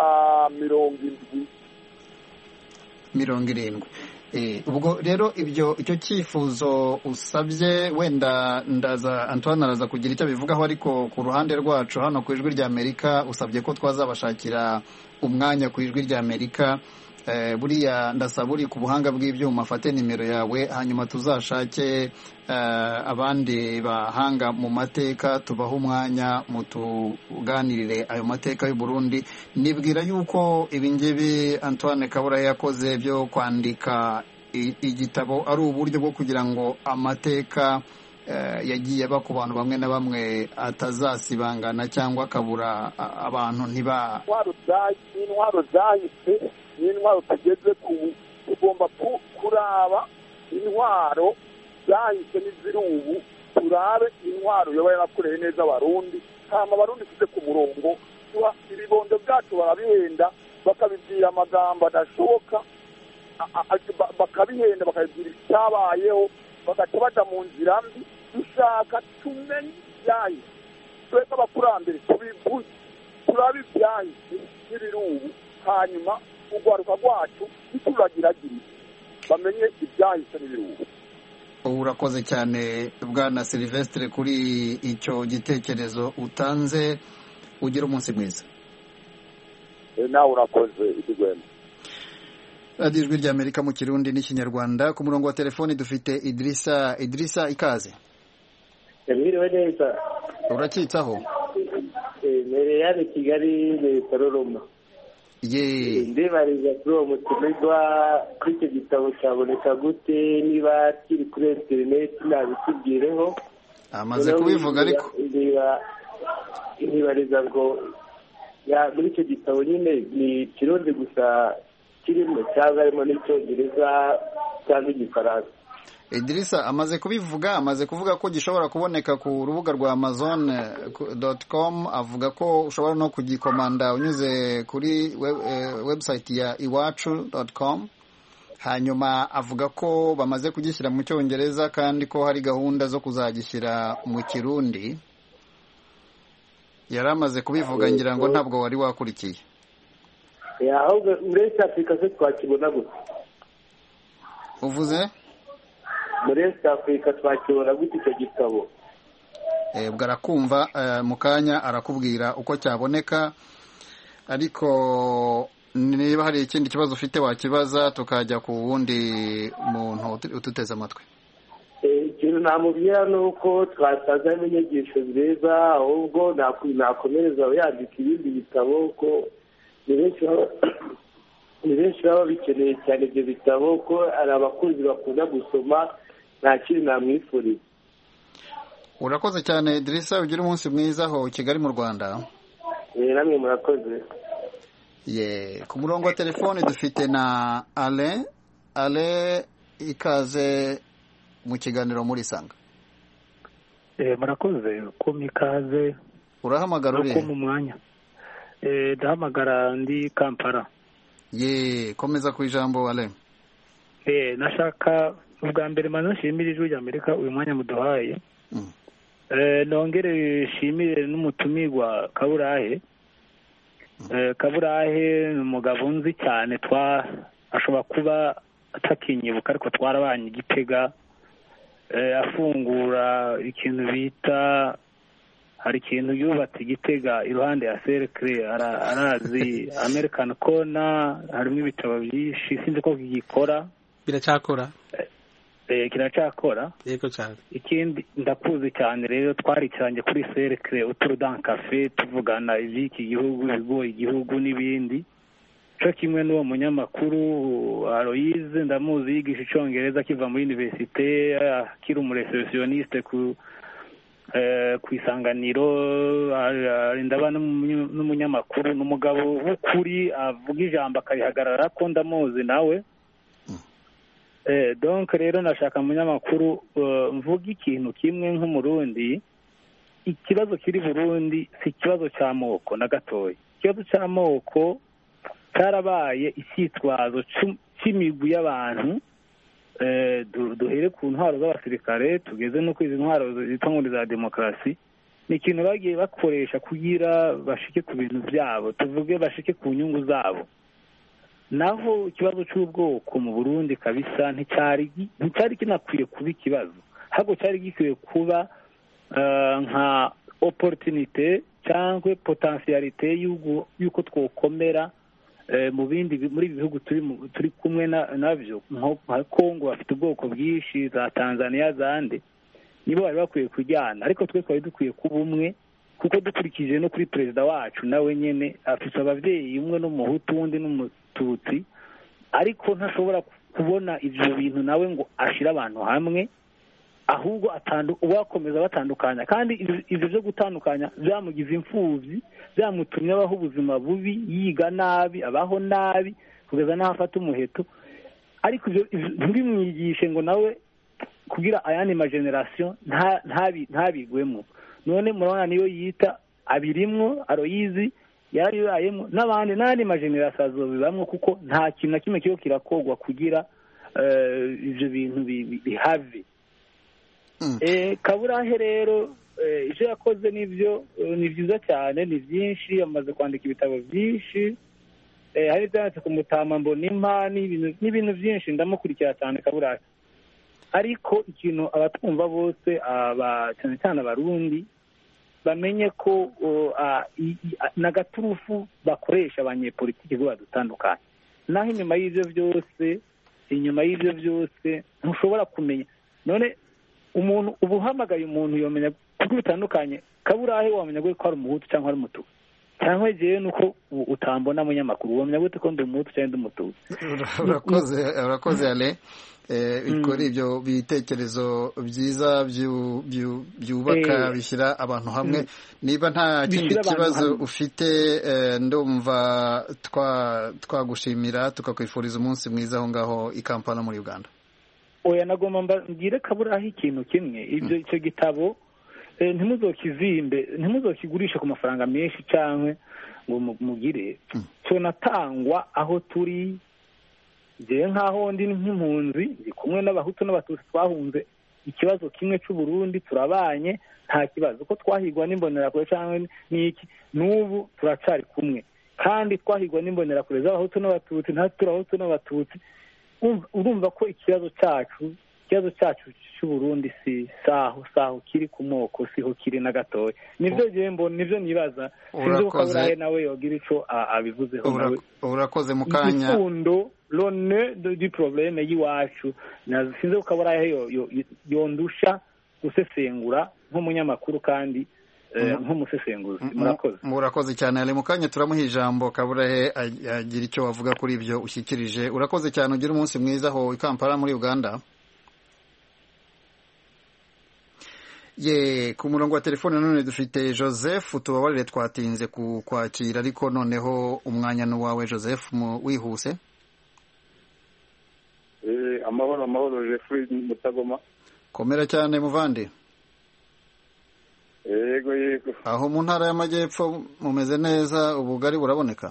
70. Ubwo rero icyo cyifuzo usabye, wenda ndaza Antoine araza kugira icyo bivugaho, ariko ku ruhande rwacu hano ku ijwi rya Amerika usabye ko twazabashakira umwanya ku ijwi rya Amerika. Buriya ndasaba uri ku buhanga bw'ibyuma afate nimero yawe, hanyuma tuzashake abandi bahanga mu mateka tubaha umwanya mutuganirire ayo mateka y'u Burundi. Nibwira yuko ibingibi Antoine Kabura yakoze byo kwandika igitabo ari uburyo bwo kugira ngo amateka yagiye aba ku bantu bamwe na bamwe atazasibangana cyangwa akabura abantu intwaro zahise n'intwaro tugeze tugomba kuraba intwaro zahise n'iziri ubu, turabe intwaro yoba yarakoreye neza abarundi, hama abarundi tuze ku murongo. Ibibondo byacu barabihenda bakabibwira amagambo adashoboka, bakabihenda bakabibwira icyabayeho, bagaca baja mu nzira mbi. Dushaka tumenye ibyahise, twebwe abakurambere tubivuze, turabe ibyahise n'ibiri ubu, hanyuma urwaruka rwacu ntituragiragire, bamenye ibyahise n'ibiri ubu. Urakoze cyane Bwana Silvestre kuri icyo gitekerezo utanze. Ugira umunsi mwiza. Nawe urakoze idigwema. Radio Ijwi rya Amerika mu Kirundi n'Ikinyarwanda. Ku murongo wa telefoni dufite Idrissa, ikaze. Mwiriwe neza. Urakitsaho? Mere yari Kigali leta Roroma. Ndibariza kuri uwo mutumirwa kuri icyo gitabo cyaboneka gute, niba kiri kuri interineti nabitubwireho. Amaze kubivuga ariko nibariza ngo muri icyo gitabo nyine ni Kirundi gusa kirimo cyangwa harimo n'Icyongereza cyangwa Igifaransa? Idrissa amaze kuvuga ko gishobora kuboneka ku rubuga rwa Amazon.com. avuga ko ushobora no kugikomanda unyuze kuri website ya iwacu.com. hanyuma avuga ko bamaze kugishyira mu Cyongereza kandi ko hari gahunda zo kuzagishyira mu Kirundi. Yari amaze kubivuga, ngira ngo ntabwo wari wakurikiye. Ahubwo muri East Africa se twakibona gute? Uvuze? Muri East Africa twakibona gute icyo gitabo? Ubwo arakumva mu kanya arakubwira uko cyaboneka, ariko niba hari ikindi kibazo ufite wakibaza tukajya ku wundi muntu ututeze amatwi. Ikintu namubwira ni uko twasazamo inyigisho nziza, ahubwo nakomereza yandika ibindi bitabo, ko ni benshi ni benshi baba bikeneye cyane ibyo bitabo ko ari abakunzi bakunda gusoma nta kindi namwifuriza. Urakoze cyane Idrissa, ugira umunsi mwiza aho Kigali mu Rwanda. Namwe murakoze. Ku murongo wa telefone dufite na Ale ikaze mu kiganiro muri Sanga. Murakoze ko mikaze. Urahamagara uri mu mwanya. Ndahamagara ndi Kampala. Komeza ku ijambo Ale. Nashaka ubwa mbere manzo nshimira ijwi rya Amerika uyu mwanya muduhaye. Nongere shimire n'umutumirwa Kaburahe. Kaburahe ni umugabo nzi cyane ashobora kuba atakinyibuka ariko twarabanye Igitega, afungura ikintu bita hari ikintu yubatse Igitega iruhande ya Cercle, arazi American Corner, harimo ibitabo byinshi sinzi ko gikora biracyakora. Kiracyakora. Yego cyane. Ikindi ndakuzi cyane rero twarikiranye kuri Cercle uturudan cafe tuvugana iby'iki gihugu bigoye igihugu n'ibindi. Cyo kimwe n'uwo munyamakuru Aloise ndamuzi yigisha icyongereza kiva muri universite, akiri umureceptioniste ku Isanganiro, ndaba n'umunyamakuru n'umugabo w'ukuri avuga ijambo akarihagarara ko ndamuzi nawe. Donc rero nashaka munyamakuru mvuga ikintu kimwe nk'umurundi, ikibazo kiri Burundi si ikibazo cy'amoko na gatoya. Ikibazo cy'amoko cyarabaye icyitwazo cy'imigwi y'abantu, duhere ku ntwaro z'abasirikare tugeze no kwiza intwaro zitwa ngo za demokarasi. Ni ikintu bagiye bakoresha kugira bashike ku bintu byabo, tuvuge bashike ku nyungu zabo. Naho ikibazo cy'ubwoko mu Burundi kabisa nticyari kinakwiye kuba ikibazo, ahubwo cyari gikwiye kuba nka opportunité cyangwa potentialité y'uko twokomera muri bihugu turi kumwe nabyo nka Kongo bafite ubwoko bwinshi, za Tanzania zande nibo bari bakwiye kujyana, ariko twe twari dukwiye kuba umwe kuko dukurikije no kuri perezida wacu nawe nyene afite abavyeyi umwe n'umuhutu undi n'umututsi, ariko ntashobora kubona ivyo bintu nawe ngo ashira abantu hamwe, ahubwo uwakomeza batandukanya, kandi ivyo byo gutandukanya byamugize imfuvyi, byamutumye abaho ubuzima bubi, yiga nabi, abaho nabi kugeza n'aho afata umuheto. Ariko ivyo ntibimwigishe ngo nawe kugira ayandi mageneration ntabigwemo. None murabona niyo yita abirimwo Aloise yaribayemo n'andi mageneration azobibamwo, kuko nta kintu na kimwe kiyo kirakogwa kugira ivyo bintu bihave. Kaburahe rero ivyo yakoze nivyo ni vyiza cyane, ni vyinshi, amaze kwandika ibitabo vyinshi, hari ivyanditse ku Mutama Mbonimpa n'ibintu vyinshi, ndamukurikira cyane Kaburahe. Ariko ikintu abatwumva bose cyane cyane abarundi bamenye ko n'agaturufu bakoresha abanyepolitiki bo badutandukanye. Naho inyuma y'ivyo byose ntushobora kumenya. None umuntu ubuhamagaye umuntu yomenya kuko bitandukanye. Kaburahe wamenya ko ari umuhutu cyangwa ari umutuku, cyangwa jewe nuko utambona munyamakuru wamenya gute ko ndi umuhutu cyangwa ndi umutuku. Urakoze Ale. Kuri ibyo bitekerezo byiza byubaka bishyira abantu hamwe. Niba nta kindi kibazo ufite, ndumva twagushimira tukakwifuriza umunsi mwiza aho ngaho i Kampala muri Uganda. Oya, nagomba mbwire Kaburahe ikintu kimwe, icyo gitabo ntimuzokigurishe ku mafaranga menshi cyangwa ngo mugire tunatangwa aho turi. Je nkaho ndi nk'impunzi, ndi kumwe n'abahutu n'abatutsi twahunze ikibazo kimwe cy'u Burundi, turabanye nta kibazo ko twahigwa n'imbonerakure cyangwa n'iki, n'ubu turacari kumwe, kandi twahigwa n'imbonerakure z'abahutu n'abatutsi, nta turahutu n'abatutsi. Urumva ko ikibazo cyacu cy'u Burundi si saho kiri ku moko, siho kiri na gatoya. Nivyo jembo, nivyo nibaza, sinzi uko Kaburahe nawe yogira ico abivuzeho nawe. Urakoze mu kanya. Ifundo lone du problème yiwacu, sinzi uko Kaburahe yondusha gusesengura nk'umunyamakuru, kandi nk'umusesenguzi. Murakoze cyane. ari mu kanya turamuha ijambo Kaburahe agira icyo wavuga kuri ibyo ushyikirije. Urakoze cyane, ugira umunsi mwiza aho i Kampala muri Uganda. Ku murongo wa telefone none dufite Joseph, tubabarire twatinze kwakira, ariko noneho umwanya n'uwawe Joseph, wihuse. Amahoro Jeffrey Mutagoma. Komera cyane muvandi. Yego. Aho mu ntara y'Amajyepfo mumeze neza, ubugari buraboneka?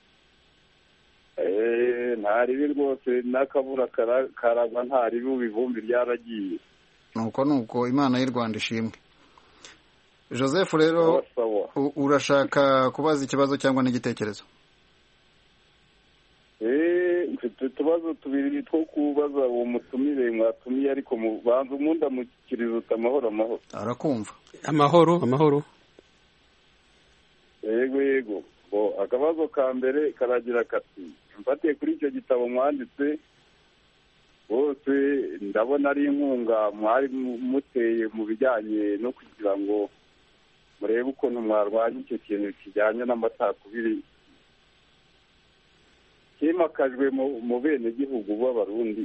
Ntaribi rwose, n'akabura karagwa ntaribi, ibivumbi byaragiye. Nuko Imana y'u Rwanda ishimwe. Joseph rero urashaka kubaza ikibazo cyangwa n'igitekerezo? Mfite utubazo tubiri two kubaza uwo mutumire mwatumiye, ariko banza umunda mukiriza utamahoro. Arakumva. Amahoro. Yego. Akabazo ka mbere karagira kati, mfatiye kuri icyo gitabo mwanditse, bose ndabona ari inkunga mwari muteye mu bijyanye no kugira ngo murebe ukuntu mwarwanya icyo kintu kijyanye n'amacakubiri kimakajwe mu benegihugu b'Abarundi.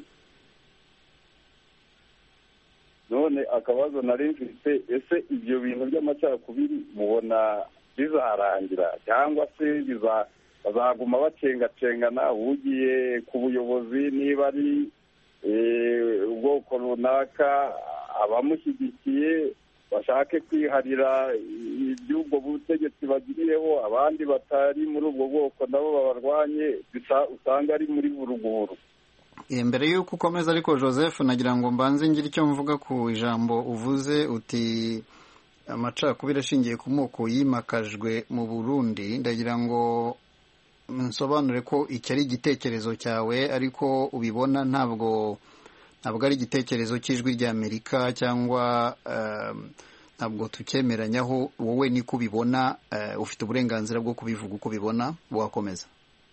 None akabazo nari mfite, ese ibyo bintu by'amacakubiri mubona bizarangira cyangwa se bazaguma bacengacengana, ugiye ku buyobozi niba ari ubwoko runaka abamushyigikiye bashake kwiharira iby'ubwo butegetsi bagiriyeho, abandi batari muri ubwo bwoko nabo babarwanye, usanga ari muri buruguru. Mbere y'uko ukomeza ariko Joseph, nagira ngo mbanze ngire icyo mvuga ku ijambo uvuze uti amacakubiri ashingiye ku moko yimakajwe mu Burundi. Ndagira ngo nsobanure ko iki ari igitekerezo cyawe, ariko ubibona ntabwo ari igitekerezo cy'ijwi ry'Amerika, cyangwa ntabwo tukemeranyaho. Wowe niko ubibona, ufite uburenganzira bwo kubivuga uko ubibona. Wakomeza.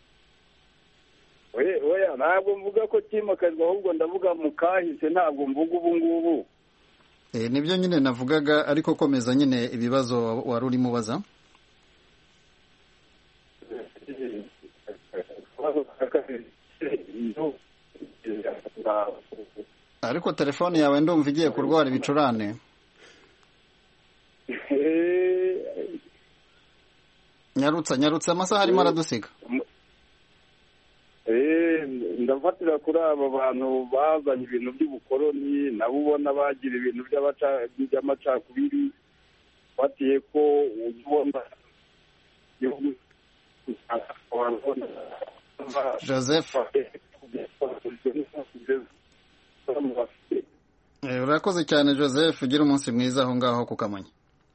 Oya, ntabwo mvuga ko kimakajwe, ahubwo ndavuga mu kahise, ntabwo mvuga ubu ngubu. Nibyo nyine navugaga, ariko komeza nyine ibibazo wari urimo ubaza. Ariko telefone yawe ndumva igiye kurwara ibicurane. Nyarutsa amasaha arimo aradusiga. Ndafatira kuri aba bantu bazanye ibintu by'ubukoloni, nabo ubona bagira ibintu by'amacakubiri, batiye ko ubona Joseph, urakoze cyane Joseph, ugira umunsi mwiza aho ngaho ku Kamonyi.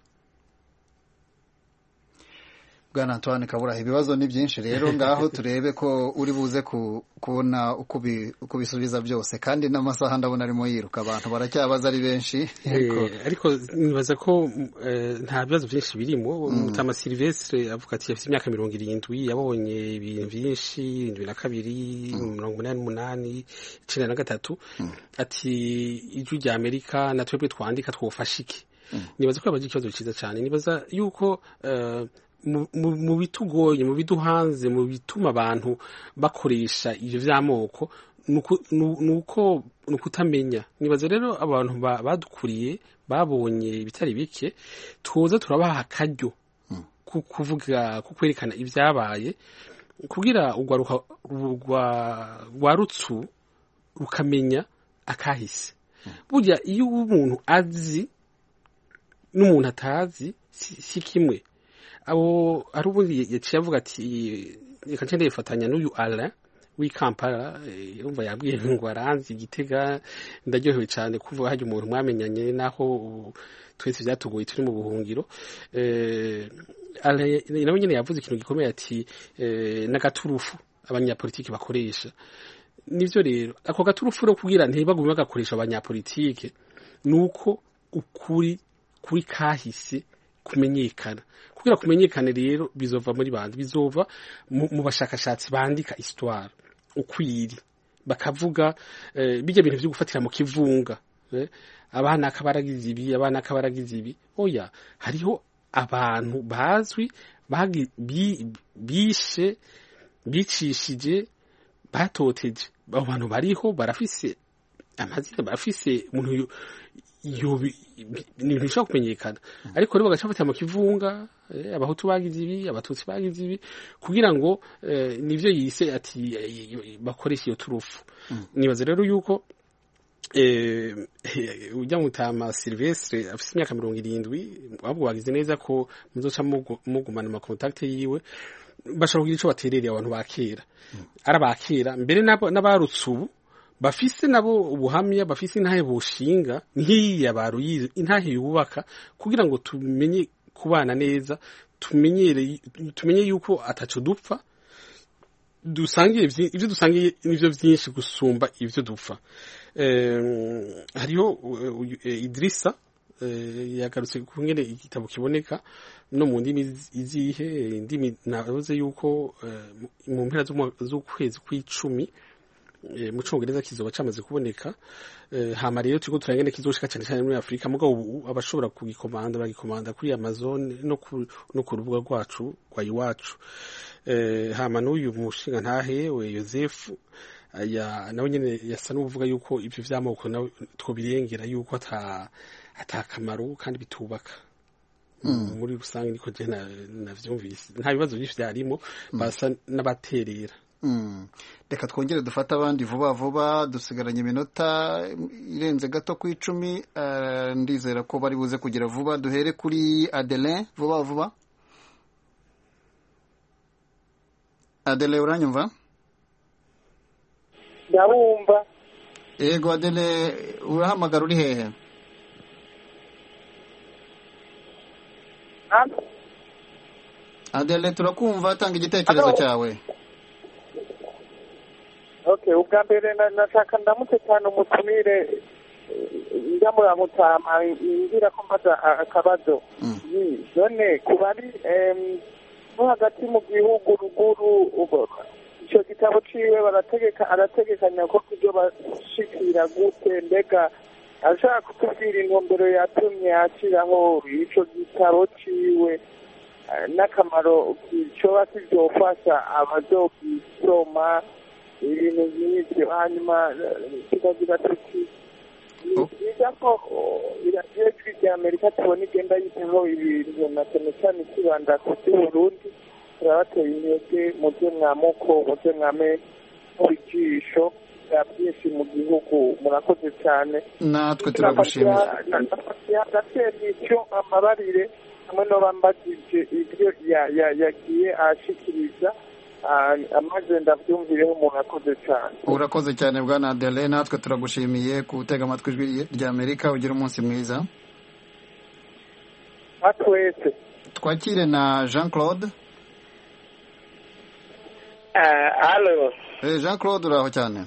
Bwana Antoine Kaburahe, ibibazo ni byinshi rero, ngaho turebe ko uri buze kubona uko bisubiza byose, kandi n'amasaha ndabona arimo yiruka, abantu baracyabaza ari benshi. Ariko nibaza ko nta bibazo byinshi birimo. Mutama Silvestre avuga ati afite imyaka 70, yabonye ibintu byinshi, 72, 88, 93. Ati ijwi rya Amerika na twebwe twandika twofasha iki? Nibaza ko yabaje ikibazo cyiza cyane. Nibaza yuko mu bitugoye, mu biduhanze, mu bituma abantu bakoresha ivyo vy'amoko, nuko nukutamenya. Nibaza rero abantu badukuriye babonye bitari bike, tuza turabaha akaryo kuvuga, kukwerekana ibyabaye, kugira rwarutsu rukamenya akahise. Burya iyo umuntu azi n'umuntu atazi si kimwe. Abo ari ubundi yaciye avuga ati reka nce ndifatanya n'uyu Alain w'i Kampala, yumva yabwiye ngo aranzi Gitega. Ndaryohewe cyane kuvuga hajya umuntu mwamenyanye naho twese byatugoye turi mu buhungiro. Alain nawe nyine yavuze ikintu gikomeye ati n'agaturufu abanyapolitiki bakoresha. Nivyo rero ako gaturufu ro kugira ntibagume bagakoresha abanyapolitike, nuko ukuri kuri kahise kumenyekana. Kugira kumenyekane rero bizova muri bandi, bizova mu bashakashatsi bandika histoire ukwiri, bakavuga bijya bintu byo gufatira mu kivunga, abana akabaragize ibi, abana akabaragize ibi. Oya, hariho abantu bazwi bishe bicishije batoteje abo bantu bariho barafise amazina barafise umuntu ibintu bishobora kumenyekana ariko rero bagaca bafata mu kivunga abahutu bagize ibi abatutsi bagize ibi kugira ngo nivyo yise ati bakoresha iyo turufu nibaza rero yuko ujya mutama Silvestre afite imyaka 70 wabwo bagize neza ko muzoca mugumana ama contact yiwe bashobora kugira ico baterereye abantu bakera arabakera mbere n'abarutse ubu bafise nabo ubuhamya bafise intahe bushinga nk'iya baruyize intahe yubaka kugira ngo tumenye kubana neza tumenye yuko ataco dupfa dusangiye ivyo dusangiye nivyo vyinshi gusumba ivyo dupfa hariho Idrissa yagarutse kungene igitabo kiboneka no mu ndimi izihe indimi navuze yuko mu mpera z'ukwezi kw'icumi mu Congereza kizoba camaze kuboneka hama rero turiko turangene kizoshika cyane cyane muri Afrika mugabo ubu abashobora kugikomanda bagikomanda kuri Amazon no ku rubuga rwacu rwa iwacu hama n'uyu mushinga ntahewe Joseph nawe nyene yasa n'uvuga yuko ivyo vy'amoko nawe twobirengera yuko atakamaro kandi bitubaka muri rusange niko je navyumvise nta bibazo byinshi byarimo basa n'abaterera reka twongere dufata abandi vuba dusigaranye iminota irenze gato ku 10 ndizera ko bari buze kugira vuba duhere kuri Adeline vuba Adeline uranyumva ndabumva yego Adeline urahamagara uri hehe Adeline turakumva tanga igitekerezo cyawe Okay, ubwa mbere nashaka ndamutse cyane umutumire ndamuramutama ngira ko mbaza akabazo none kubari no hagati mu gihugu ruguru icyo gitabo ciwe arategekanya ko kujyo bashikira gute mbega ashaka kutubwira intumbero yatumye ashiraho ico gitabo ciwe n'akamaro kicoba kivyofasha abazogisoma ibintu nk'ibyo hanyuma tukagira tuti biga ko iradiyo rya Amerika tubona igenda yitaho ibintu na cyane cyane kibanda ku by'Uburundi turabateye intege mu byo mwamoko mu byo mwame ijisho bya byinshi mu gihugu murakoze cyane natwe turagushimira gatera icyo amabarire hamwe no bambagije ibyo yagiye ashikiriza amaze ndabyumvireho umuntu akoze cyane urakoze cyane bwana Adeline natwe turagushimiye gutega amatwi ijwi rya Amerika ugira umunsi mwiza atwese twakire na Jean Claude allo Jean Claude uraho cyane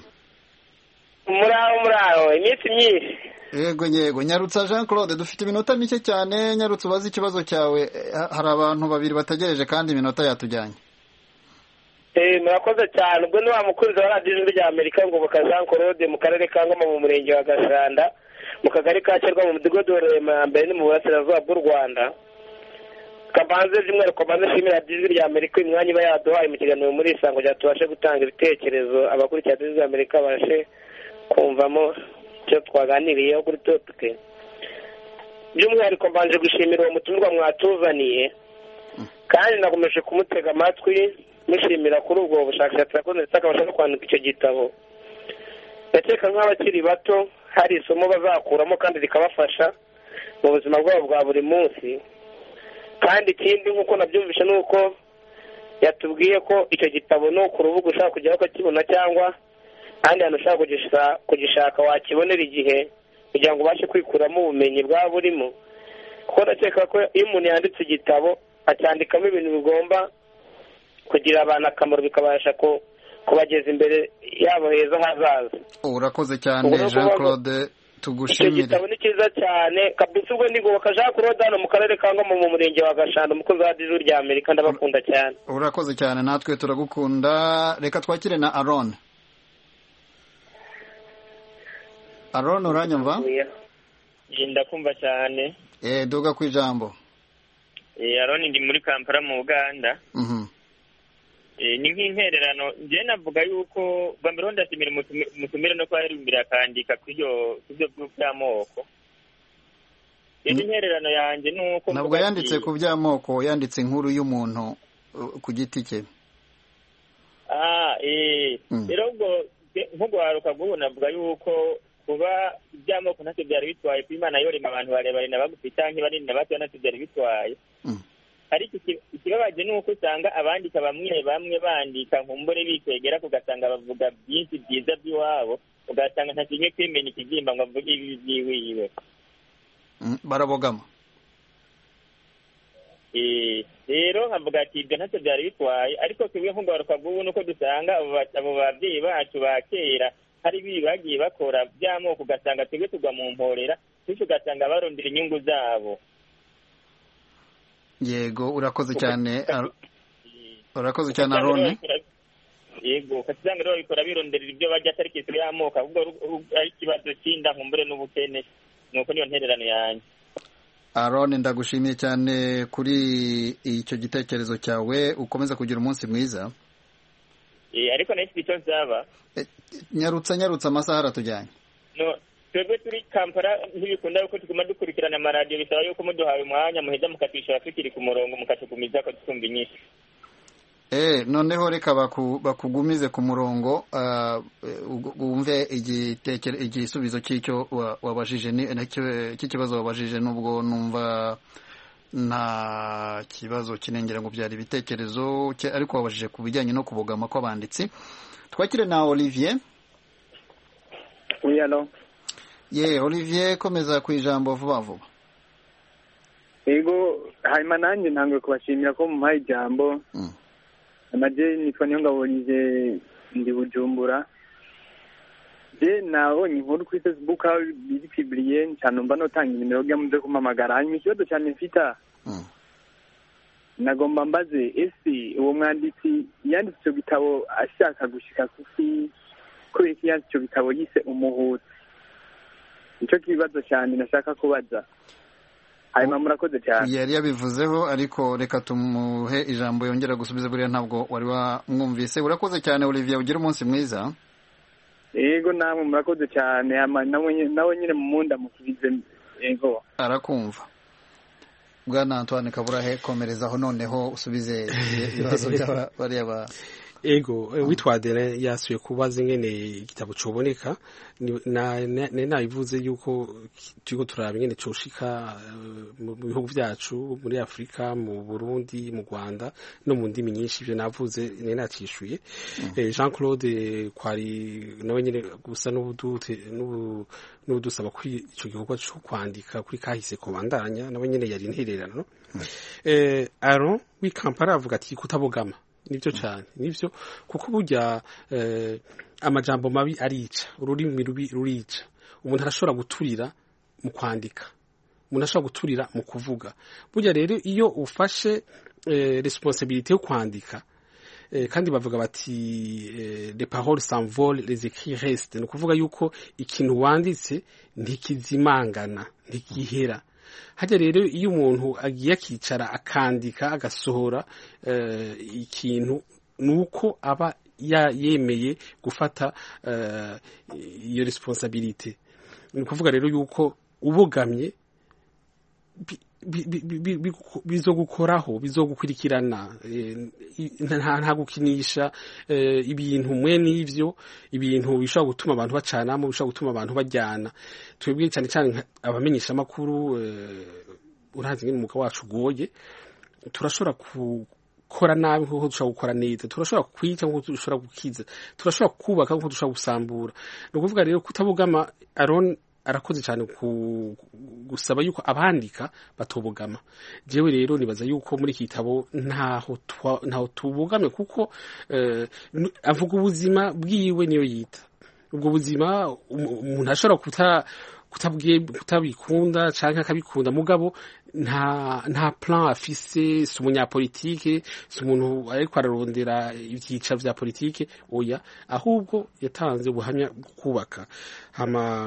muraho iminsi myinshi yego nyarutsa Jean Claude dufite iminota mike cyane nyarutsa ubaze ikibazo cyawe hari abantu babiri bategereje kandi iminota yatujyanye murakoze cyane ubwo ni wa mukunzi wa radiyo ijwi rya Amerika ngo Jean Claude mu karere ka Ngoma mu murenge wa Gashanda mu kagari ka Cyerwa mu mudugudu wa mbere ni mu burasirazuba bw'u Rwanda kabanze by'umwihariko maze nshimira radiyo ijwi rya Amerika imwanya iba yaduhaye mu kiganiro muri Isango rya tubashe gutanga ibitekerezo abakurikira radiyo ijwi rya Amerika babashe kumvamo icyo twaganiriyeho kuri topike by'umwihariko mbanje gushimira uwo mutumirwa mwatuzaniye kandi nakomeje kumutega amatwi mushimira kuri ubwo bushakashatsi yakoze ndetse akabasha no kwandika icyo gitabo ndakeka nk'abakiri bato hari isomo bazakuramo kandi rikabafasha mu buzima bwabo bwa buri munsi kandi ikindi nk'uko nabyumvishe ni uko yatubwiye ko icyo gitabo ni ku rubuga ushaka kujyaho ukakibona cyangwa ahandi hantu ushaka kugishaka wakibonera igihe kugira ngo ubashe kwikuramo ubumenyi bwaba burimo kuko ndakeka ko iyo umuntu yanditse igitabo acyandikamo ibintu bigomba kugira abantu akamaro bikabasha kubageza imbere yabo heza hazaza urakoze cyane Jean Claude tugushimire icyo gitabo ni cyiza cyane kabisa ubwo ndigoboka Jean Claude hano mu karere ka Ngoma mu murenge wa Gashanda umukozi wa radiyo rya Amerika ndabakunda cyane urakoze cyane natwe turagukunda reka twakire na Aaron uranyumva ndakumva cyane duga ku ijambo Aroni ndi muri Kampala mu Uganda. Ni nk'intererano njye navuga yuko bambere ndashimira mutumire no kwarimbira akandika kubyo by'amoko. Intererano yanjye nuko nabwo yanditse ku by'amoko, yanditse inkuru y'umuntu ku giti cye. Rero ubwo nk'ugwaruka bwo navuga yuko kuba iby'amoko ntacyo byari bitwaye ku Imana yorema abantu barebare n'abagufi cyangwa banini n'abato ntacyo byari bitwaye. Ariko ikibabaje ni uko usanga abandika bamwe bandika nkumbure bikwegera kugasanga bavuga byinshi byiza by'iwabo, ugasanga ntakinye kwimenya ikigimba ngo avuge ibi byiwiwe. Barabogama. Rero nkavuga ati ibyo ntacyo byari bitwaye, ariko twebwe nk'ugwaruka bw'ubu nuko dusanga abo babyeyi bacu ba kera hari ibi bagiye bakora by'amoko, ugasanga twebwe tugwa mu mporera, bityo ugasanga barondera inyungu zabo. Yego, urakoze cyane Aroni. Yego, kasanga rero bikora bironderera ibyo bajya atari kitu y'amoko, ahubwo ari ikibazo cy'inda nkumbure n'ubukene. Nuko niyo ntererano yanjye. Aroni, ndagushimiye cyane kuri icyo gitekerezo cyawe, ukomeza kugira umunsi mwiza. Ariko nahise icyo nzaba nyarutsa amasaha aratujyanye. Twebwe turi Kampala ntibikunda yuko tuguma dukurikirana amaradiyo, bisaba yuko muduhaye umwanya muheza mukatwishyura tukiri ku murongo mukatugumiza ko twumva inyinshi. Noneho reka bakugumize ku murongo wumve igisubizo cy'icyo wabajije cy'ikibazo wabajije, nubwo numva nta kibazo kinengera ngo byari ibitekerezo, ariko wabajije ku bijyanye no kubogama kw'abanditsi. Twakire na Olivier. Olivier, komeza ku ijambo vuba vuba. Yego, hanyuma nanjye ntabwo kubashimira ko muhaye ijambo. Amaje nitwa Niyongabonye ndi Bujumbura. Nabonye inkuru kuri Facebook aho biri publiye cyane, mba notanga nimero ya muze kumamagara. Hanyuma ikibazo cyane mfita nagomba mbaze, ese uwo mwanditsi yanditse icyo gitabo ashaka gushika kuki, kubera ko yanditse icyo gitabo yise Umuhutu? Nicyo kibazo cyane nashaka kubaza. Hanyuma murakoze cyane. Yari yabivuzeho, ariko reka tumuhe ijambo yongera gusubiza, buriya ntabwo wari wamwumvise. Urakoze cyane Olivier, ugira umunsi mwiza. Yego, namwe murakoze cyane. Nawe nyine mu munda musubize. Yego, arakumva. Bwana Antoine Kaburahe, komerezaho noneho usubize ibibazo by'abariya ba. Ego, witwa Adele yasuye kubaza ingene igitabo coboneka. Nabivuze yuko turiko turaba ingene coshika mu bihugu byacu, muri Afrika, mu Burundi, mu Rwanda no mu ndimi nyinshi. Ivyo navuze nacishuye. Jean Claude kwari nawe nyene gusa n'ubudusaba ko ico gikorwa cyo kwandika kuri kahise kobandanya, nawe nyene yari intererano. Aron w'Ikampala avuga ati kutabogama. Nibyo cyane, nibyo, kuko burya amajambo mabi arica, ururimi rubi rurica. Umuntu arashobora guturira mu kwandika, umuntu arashobora guturira mu kuvuga. Burya rero iyo ufashe responsabilité yo kwandika, kandi bavuga bati les paroles s'envolent, les écrits restent. Ni ukuvuga yuko ikintu wanditse ntikizimangana, ntikihera. Hajya rero iyo umuntu agiye akicara akandika agasohora ikintu, nuko aba yemeye gufata iyo responsabilité. Ni ukuvuga rero yuko ubogamye bizogukoraho, bizogukurikirana, nta gukinisha ibintu mwe n'ivyo, ibintu bishobora gutuma abantu bacanamo, bishobora gutuma abantu bajyana. Twebwe cyane cyane abamenyesha makuru, urazi ngene umuka wacu ugoye, turashobora gukora nabi nkuko dushobora gukora neza, turashobora kwica nkuko dushobora gukiza, turashobora kubaka nkuko dushobora gusambura. Ni ukuvuga rero kutabugama, Aron arakoze cyane gusaba yuko abandika batobogama. Jewe rero nibaza yuko muri iki gitabo ntaho tubogame, kuko avuga ubuzima bwiwe niyo yita. Ubwo buzima umuntu ashobora kutabikunda canke akabikunda, mugabo nta plan afise, si umunyapolitike, si umuntu ariko ararondera ibyica vya politike, oya, ahubwo yatanze ubuhamya bwo kubaka. Hama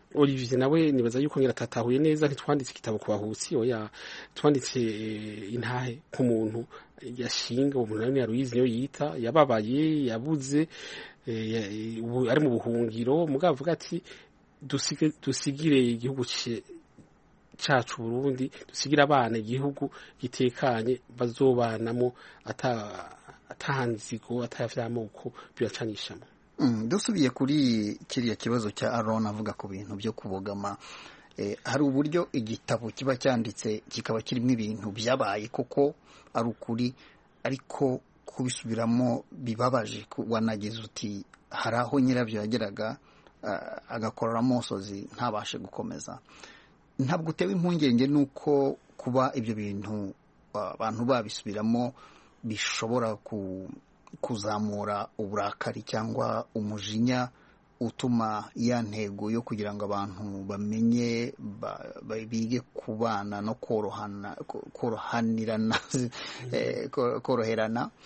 Olivier nawe nibaza yuko ngira atatahuye neza ntitwanditse igitabo ku bahutsi oya twanditse intahe ku muntu yashinga umuntu nawe Aloyize niyo yita yababaye yabuze ari mu buhungiro mugabo avuga ati dusigire igihugu cacu Burundi dusigira abana igihugu gitekanye bazobanamo atahanzigo atavyamoko byacanishamo. Dusubiye kuri kiriya kibazo cya Aron avuga ku bintu byo kubogama hari uburyo igitabo kiba cyanditse kikaba kirimo ibintu byabaye koko ari ukuri ariko kubisubiramo bibabaje wanageze uti hari aho nyirabyo yageraga agakorora amosozi ntabashe gukomeza. Ntabwo utewe impungenge nuko kuba ibyo bintu abantu babisubiramo bishobora kuzamura uburakari cyangwa umujinya utuma ya ntego yo kugira ngo abantu bamenye bige kubana no korohanirana koroherana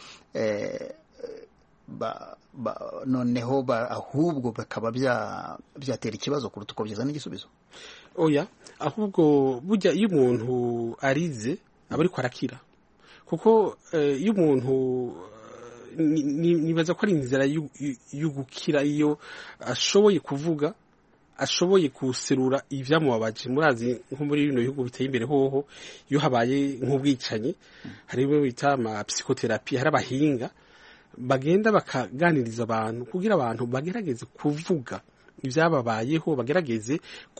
noneho ahubwo bakaba byatera ikibazo kuruta uko byazana igisubizo. Oya ahubwo burya iyo umuntu arize aba ariko arakira kuko iyo umuntu nibaza ko ari inzira yo gukira iyo ashoboye kuvuga ashoboye guserura ivyamubabaje. Murazi nko muri bino bihugu biteye imbere hoho iyo habaye nk'ubwicanyi hari ibyo bita ama psychotherapy hari abahinga bagenda bakaganiriza abantu kugira abantu bagerageze kuvuga ibyababayeho bagerageze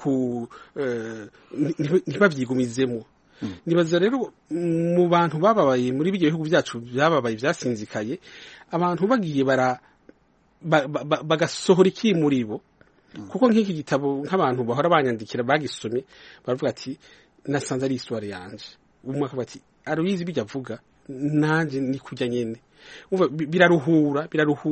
ntibabyigumizemo. Nibaza rero mu bantu bababaye muri bijye bihugu byacu byababaye byasinzikaye abantu bagiye bagasohora iki muri bo kuko nk'iki gitabo nk'abantu bahora banyandikira bagisomye baravuga ati nasanze ari histoire yanje umwe akavuga ati Aloyize bijya avuga nanje ni kujya nyene biraruhura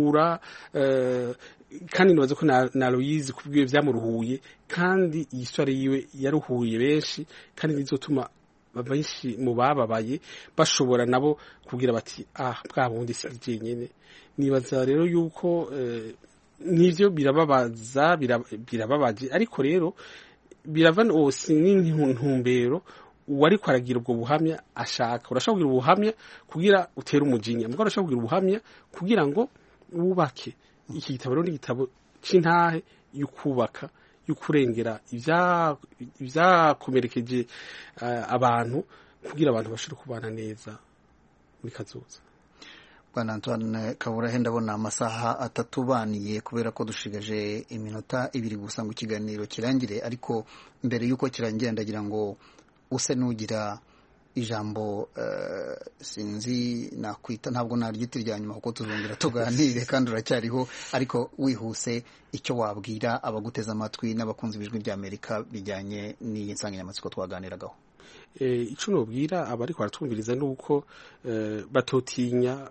kandi nibaza ko na Aloyize kubwiye byamuruhuye kandi iyi histoire yiwe yaruhuye benshi kandi bizotuma benshi mu bababaye bashobora nabo kugira bati bwa bundi si jenyene. Nibaza rero yuko nivyo birababaje ariko rero biravana ose n'intumbero wari kwaragira ubwo buhamya ashaka urashaka kugira ubuhamya kugira utera umujinya mugabo urashaka kugira ubuhamya kugira ngo wubake. Iki gitabo rero ni igitabo c'intahe y'ukubaka y'ukurengera ivyakomerekeje abantu kugira abantu bashobore kubana neza muri kazoza. Bwana Antoine Kaburahe ndabona amasaha atatubaniye kubera ko dushigaje iminota 2 gusa ngo ikiganiro kirangire ariko mbere yuko kirangira ndagira ngo use nugira ijambo sinzi nakwita ntabwo naryita rya nyuma kuko tuzongera tuganire kandi uracyariho ariko wihuse icyo wabwira abaguteza amatwi n'abakunzi bijwi rya Amerika bijyanye n'iyi nsanganyamatsiko twaganiragaho. Ico nobwira abari kwaratwumviriza nuko batotinya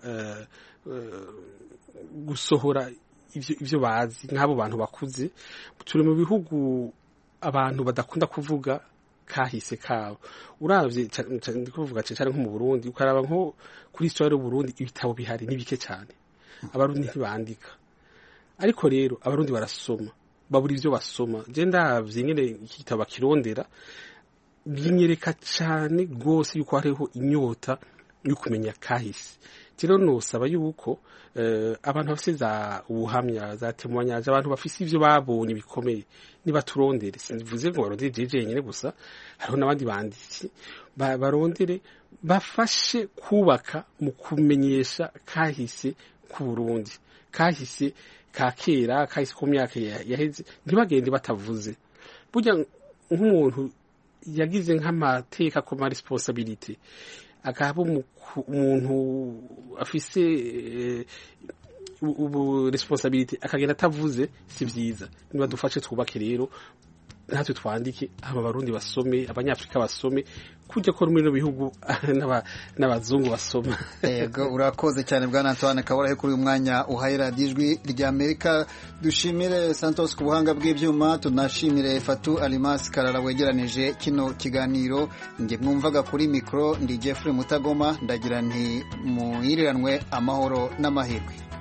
gusohora ivyo bazi nk'abo bantu bakuze. Turi mu bihugu abantu badakunda kuvuga kahise kabo. Uravye ndikuvuga cyane nko mu Burundi ukaraba nko kuri histoire y'u Burundi ibitabo bihari nibike cyane abarundi ntibandika ariko rero abarundi barasoma babura ivyo basoma. Je ndavye nyene ikitabo kirondera binyereka cyane gose yuko hariho inyota yo kumenya kahise. Rero nosaba yuko abantu bafise ubuhamya za témoignage abantu bafise ivyo babonye bikomeye nibaturondere sinvuze ngo barondere jeje nyene gusa hariho nabandi banditsi barondere bafashe kubaka mu kumenyesha kahise ku Burundi kahise kakera kahise ku myaka yaheze ntibagende batavuze. Burya nk'umuntu yagize nk'amateka ko ma responsabilité akaba umuntu afise ubu responsabilité akagenda atavuze si vyiza. Niba dufashe twubake rero natwe twandike aba barundi basome abanyafrika basome kujya ko muri no bihugu n'abazungu basoma. Yego urakoze cyane Bwana Antoine Kaburahe kuri uyu mwanya uhaye Radio Ijwi rya Amerika. Dushimire Santos ku buhanga bw'ivyuma tunashimire Fatu Alimas Karara wegeranije kino kiganiro. Nge mwumvaga kuri micro ndi Jeffrey Mutagoma ndagira nti muhiriranwe amahoro n'amahirwe.